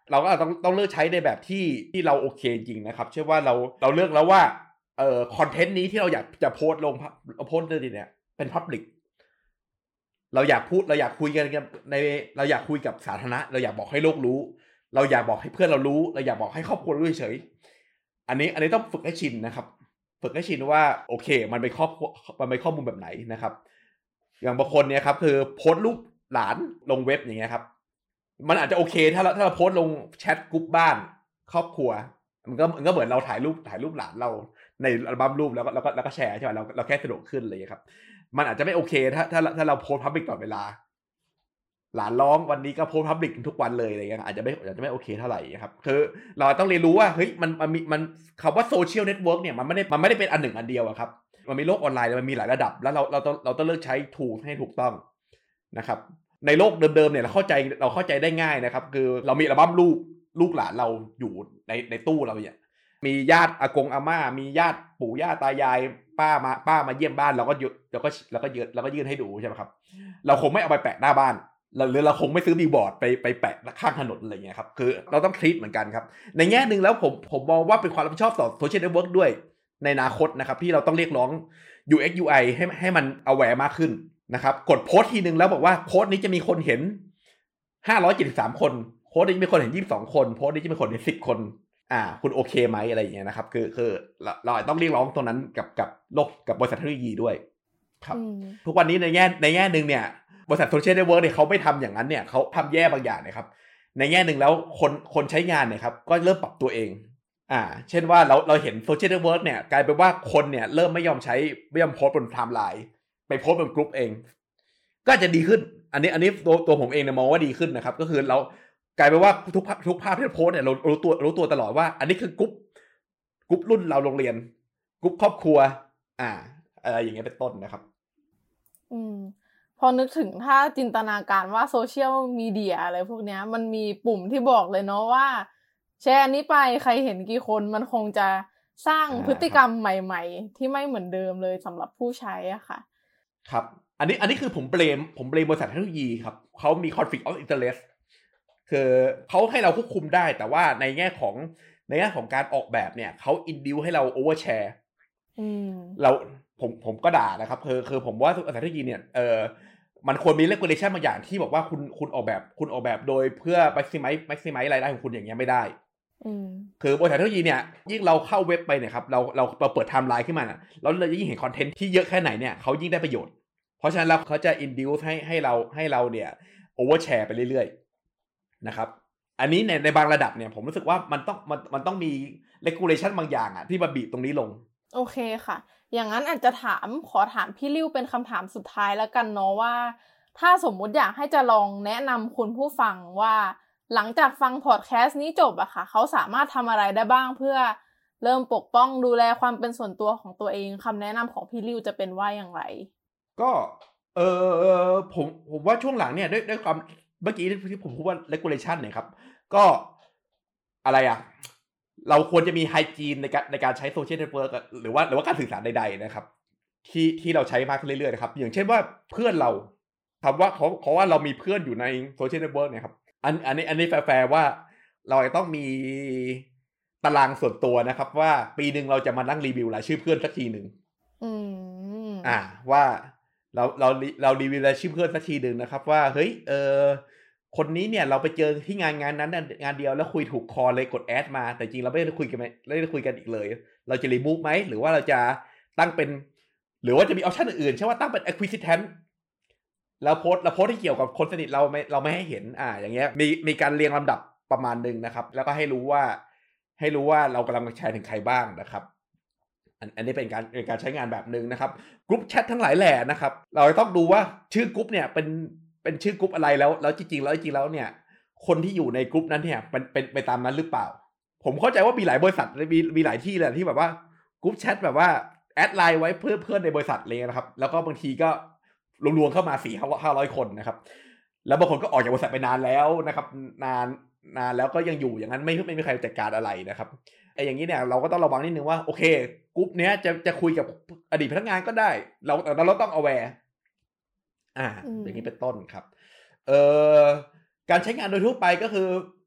เราก็ต้องต้องเลือกใช้ในแบบที่ที่เราโอเคจริงนะครับเชื่อว่าเราเราเลือกแล้วว่าเอ่อคอนเทนต์นี้ที่เราอยากจะโพสต์ลงโพสต์เนี่ยเป็น public เราอยากพูดเราอยากคุยกันในเราอยากคุยกับสาธารณะเราอยากบอกให้โลกรู้เราอยากบอกให้เพื่อนเรารู้เราอยากบอกให้ครอบครัวรู้เฉยๆอันนี้อันนี้ต้องฝึกให้ชินนะครับฝึกให้ชินว่าโอเคมันเป็นข้อมันเป็นข้อมูลแบบไหนนะครับอย่างบางคนเนี่ยครับคือโพสต์รูปหลานลงเว็บอย่างเงี้ยครับมันอาจจะโอเคถ้าเราถ้าเราโพสต์ลงแชทกลุ่มบ้านครอบครัวมันก็มันก็เหมือนเราถ่ายรูปถ่ายรูปหลานเราในอัลบั้มรูปแล้วก็แล้วก็แล้วก็แชร์ใช่ไหมเราเราแค่สะดวกขึ้นเลยครับมันอาจจะไม่โอเคถ้าถ้าถ้าเราโพสต์พับลิกตลอดเวลาหลานร้องวันนี้ก็โพสต์พับลิกทุกวันเลยอะไรเงี้ยอาจจะไม่อาจจะไม่โอเคเท่าไหร่ครับคือเราต้องเรียนรู้ว่าเฮ้ยมันมันมีมันคำว่าโซเชียลเน็ตเวิร์กเนี่ยมันไม่ได้มันไม่ได้เป็นอันหนึ่งอันเดียวอะครับมันมีโลกออนไลน์มันมีหลายระดับแล้วเราเราต้องเราต้องเลือกใช้ทูลให้ถูกต้องนะครับในโลกเดิมๆเนี่ยเราเข้าใจเราเข้าใจได้ง่ายนะครับคือเรามีอัลบั้มลูกลูกหลานเราอยู่ในในตู้เราเนี่ยมีญาติอากงอาม่ามีญาติปู่ย่าตายายป้ามาป้ามาเยี่ยมบ้านเราก็ยุดเราก็เราก็ยืนเราก็ยื่นให้ดูใช่ไหมครับเราคงไม่เอาไปแปะหน้าบ้านหรือเราคงไม่ซื้อบิลบอร์ดไปไปแปะข้างถนนอะไรเงี้ยครับคือเราต้องทรีตเหมือนกันครับในแง่นึงแล้วผมผมมองว่าเป็นความรับผิดชอบต่อโซเชียลเน็ตเวิร์กด้วยในอนาคตนะครับที่เราต้องเรียกร้อง ยู เอ็กซ์ ยู ไอ ให้ให้มัน aware มากขึ้นนะครับกดโพสต์ทีนึงแล้วบอกว่าโพสต์นี้จะมีคนเห็นห้าร้อยเจ็ดสิบสามคนโพสต์นี้มีคนเห็นยี่สิบสองคนโพสต์นี้จะมีคนเห็นสิบคนอ่าคุณโอเคไหมอะไรอย่างเงี้ยนะครับคือคือเราเราต้องเรียกร้องตรงนั้นกับกับโลกกับบริษัทเทคโนโลยีด้วยครับทุกวันนี้ในแง่ในแง่นึงเนี่ยบริษัทโซเชียลเน็ตเวิร์กเนี่ยเขาไม่ทำอย่างนั้นเนี่ยเขาทำแย่บางอย่างนะครับในแง่นึงแล้วคนคนใช้งานเนี่ยครับก็เริ่มปรับตัวเองอ่าเช่นว่าเราเราเห็นโซเชียลเน็ตเวิร์กเนี่ยกลายเป็นว่าคนเนี่ยเริ่มไม่ยอมใช้ไม่ยอมโพสต์บนไทม์ไลน์ไปโพสต์บนกลุ่มเองก็จะดีขึ้นอันนี้อันนี้ตัวตัวผมเองเนี่ยมองว่าดีขึ้นนะครับก็คือเรากลายเป็นว่าทุกทุกภาพที่เราโพสต์เนี่ยเรารู้ตัวรู้ตัวตลอดว่าอันนี้คือกลุ่มกลุ่มรุ่นเราโรงเรียนกลุ่มครอบครัวอ่าอะไรอย่างเงี้ยเป็นต้นนะครับอืมพอนึกถึงถ้าจินตนาการว่าโซเชียลมีเดียอะไรพวกเนี้ยมันมีปุ่มที่บอกเลยเนาะว่าแชร์อันนี้ไปใครเห็นกี่คนมันคงจะสร้างพฤติกรรมใหม่ๆที่ไม่เหมือนเดิมเลยสำหรับผู้ใช้อ่ะค่ะครับอันนี้อันนี้คือผมเบลมผมเบลมบริษัทเทคโนโลยีครับเขามี conflict of interest คือเขาให้เราควบคุมได้แต่ว่าในแง่ของในแง่ของการออกแบบเนี่ยเขา induce ให้เรา overshare อืมเราผมผมก็ด่านะครับคือคือผมว่าบริษัทเทคโนโลยีเนี่ยเออมันควรมี regulation บางอย่างที่บอกว่าคุณคุณออกแบบคุณออกแบบโดยเพื่อ maximize maximize รายได้ของคุณอย่างเงี้ยไม่ได้คือบริษัทเทคโนโลยีเนี่ยยิ่งเราเข้าเว็บไปเนี่ยครับเราเราเราเปิดไทม์ไลน์ขึ้นมาน่ะแล้วเรายิ่งเห็นคอนเทนต์ที่เยอะแค่ไหนเนี่ยเขายิ่งได้ประโยชน์เพราะฉะนั้นแล้วเขาจะ induce ให้ให้เราให้เราเนี่ย overshare ไปเรื่อยๆนะครับอันนี้ในในบางระดับเนี่ยผมรู้สึกว่ามันต้องมันมันต้องมี regulation บางอย่างอ่ะที่มาบีบตรงนี้ลงโอเคค่ะอย่างนั้นอาจจะถามขอถามพี่ลิ้วเป็นคำถามสุดท้ายแล้วกันเนาะว่าถ้าสมมุติอยากให้จะลองแนะนำคุณผู้ฟังว่าหลังจากฟังพอดแคสต์นี้จบอะค่ะเขาสามารถทำอะไรได้บ้างเพื่อเริ่มปกป้องดูแลความเป็นส่วนตัวของตัวเองคำแนะนำของพี่ลิ้วจะเป็นว่าอย่างไรก็เออผมผมว่าช่วงหลังเนี่ยด้วยด้วยความเมื่อกี้ที่ผมพูดว่า regulation เนี่ยครับก็อะไรอะเราควรจะมีไฮจีนในการในการใช้โซเชียลเน็ตเวิร์กหรือว่าหรือว่าการสื่อสารใดๆนะครับที่ที่เราใช้มากขึ้นเรื่อยๆนะครับอย่างเช่นว่าเพื่อนเราคำว่าเขาเพราะว่าเรามีเพื่อนอยู่ในโซเชียลเน็ตเวิร์กเนี่ยครับอันอันนี้อันนี้แฟร์ๆว่าเราจะต้องมีตารางส่วนตัวนะครับว่าปีนึงเราจะมานั่งรีวิวรายชื่อเพื่อนสักทีนึงอืมอ่าว่าเราเราเรารีวิวรายชื่อเพื่อนสักทีนึงนะครับว่าเฮ้ยเออคนนี้เนี่ยเราไปเจอที่งานงานนั้นงานเดียวแล้วคุยถูกคอเลยกดแอดมาแต่จริงเราไม่ได้คุยกันไม่ได้คุยกันอีกเลยเราจะรีมูฟไหมหรือว่าเราจะตั้งเป็นหรือว่าจะมีออปชั่นอื่นๆเช่นว่าตั้งเป็น acquisitant แล้วโพสต์แล้วโพสต์ที่เกี่ยวกับคนสนิทเราไม่เราไม่ให้เห็นอ่าอย่างเงี้ยมีมีการเรียงลำดับประมาณนึงนะครับแล้วก็ให้รู้ว่าให้รู้ว่าเรากำลังแชร์ถึงใครบ้างนะครับอันอันนี้เป็นการเป็นการใช้งานแบบนึงนะครับกรุ๊ปแชททั้งหลายแหล่นะครับเราต้องดูว่าชื่อกรุ๊ปเนี่ยเป็นเป็นชื่อกรุ๊ปอะไรแล้วแล้วจริงๆแล้วจริงๆแล้วเนี่ยคนที่อยู่ในกรุ๊ปนั้นเนี่ยเป็นเป็นไปตามนั้นหรือเปล่าผมเข้าใจว่ามีหลายบริษัทมีมีหลายที่เลยที่แบบว่ากรุ๊ปแชทแบบว่าแอดไลน์ไว้เพื่อเพื่อนในบริษัทเลยนะครับแล้วก็บางทีก็รวมๆเข้ามา สี่ถึงห้าร้อย คนนะครับแล้วบางคนก็ออกจากบริษัทไปนานแล้วนะครับนานนานแล้วก็ยังอยู่อย่างนั้นไม่ไม่มีใครจัดการอะไรนะครับไอ้อย่างนี้เนี่ยเราก็ต้องระวังนิดนึงว่าโอเคกรุ๊ปเนี้ยจะจะคุยกับอดีตพนักงานก็ได้เราแต่เราต้อง aware อ่าอย่างนี้เป็นต้นครับเอ่อการใช้งานโดยทั่วไปก็คือ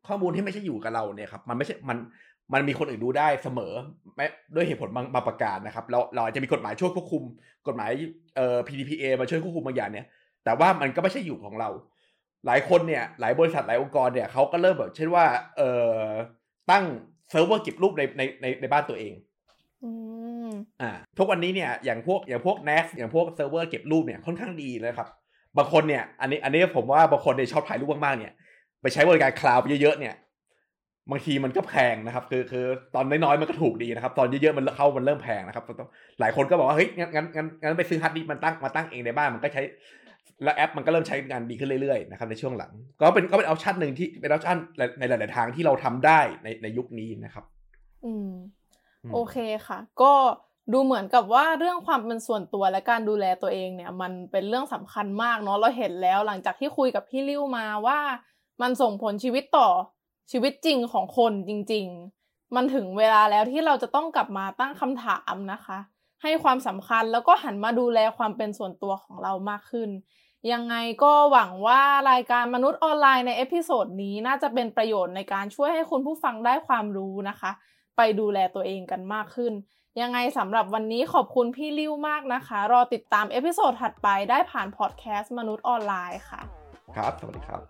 ข้อมูลที่ไม่ใช่อยู่กับเราเนี่ยครับมันไม่ใช่มันมันมีคนอื่นดูได้เสมอแม้ด้วยเหตุผลบางบางประการนะครับเราเราอาจจะมีกฎหมายช่วยควบคุมกฎหมายเอ่อ พี ดี พี เอ มาช่วยควบคุมบางอย่างเนี่ยแต่ว่ามันก็ไม่ใช่อยู่ของเราหลายคนเนี่ยหลายบริษัทหลายองค์กรเนี่ยเขาก็เริ่มแบบเช่นว่าเอ่อตั้งเซิร์ฟเวอร์เก็บรูปในในในในบ้านตัวเองอืมอ่าทุกวันนี้เนี่ยอย่างพวกอย่างพวก เอ็น เอ เอส อย่างพวกเซิร์ฟเวอร์เก็บรูปเนี่ยค่อนข้างดีเลยครับบางคนเนี่ยอันนี้อันนี้ผมว่าบางคนเนี่ยชอบถ่ายรูปมากๆเนี่ยไปใช้บริการคลาวด์เยอะๆเนี่ยบางทีมันก็แพงนะครับคือคือตอนน้อยๆมันก็ถูกดีนะครับตอนเยอะๆมันเข้ามันเริ่มแพงนะครับหลายคนก็บอกว่าเฮ้ยงั้นงั้นงั้นงั้นไปซื้อฮาร์ดดิสก์มันตั้งมาตั้งเองในบ้านมันก็ใช้แล้วแอปมันก็เริ่มใช้งานดีขึ้นเรื่อยๆนะครับในช่วงหลังก็เป็นก็เป็นออปชั่นหนึ่งที่เป็นออปชั่นในหลายๆทางที่เราทำได้ในในยุคนี้นะครับอืมโอเคค่ะก็ดูเหมือนกับว่าเรื่องความเป็นส่วนตัวและการดูแลตัวเองเนี่ยมันเป็นเรื่องสำคัญมากเนาะเราเห็นแล้วหลังจากที่คุยกับพี่ลิ้วมาว่ามันส่งผลชีวิตต่อชีวิตจริงของคนจริงๆมันถึงเวลาแล้วที่เราจะต้องกลับมาตั้งคำถามนะคะให้ความสำคัญแล้วก็หันมาดูแลความเป็นส่วนตัวของเรามากขึ้นยังไงก็หวังว่ารายการมนุษย์ออนไลน์ในเอพิโซดนี้น่าจะเป็นประโยชน์ในการช่วยให้คุณผู้ฟังได้ความรู้นะคะไปดูแลตัวเองกันมากขึ้นยังไงสำหรับวันนี้ขอบคุณพี่ลิ้วมากนะคะรอติดตามเอพิโซดถัดไปได้ผ่านพอดแคสต์มนุษย์ออนไลน์ค่ะครับสวัสดีครับ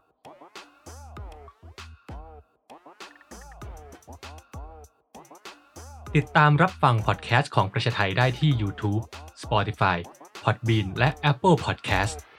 ติดตามรับฟังพอดแคสต์ของประชาไทยได้ที่ YouTube, Spotify, Podbean และ Apple Podcast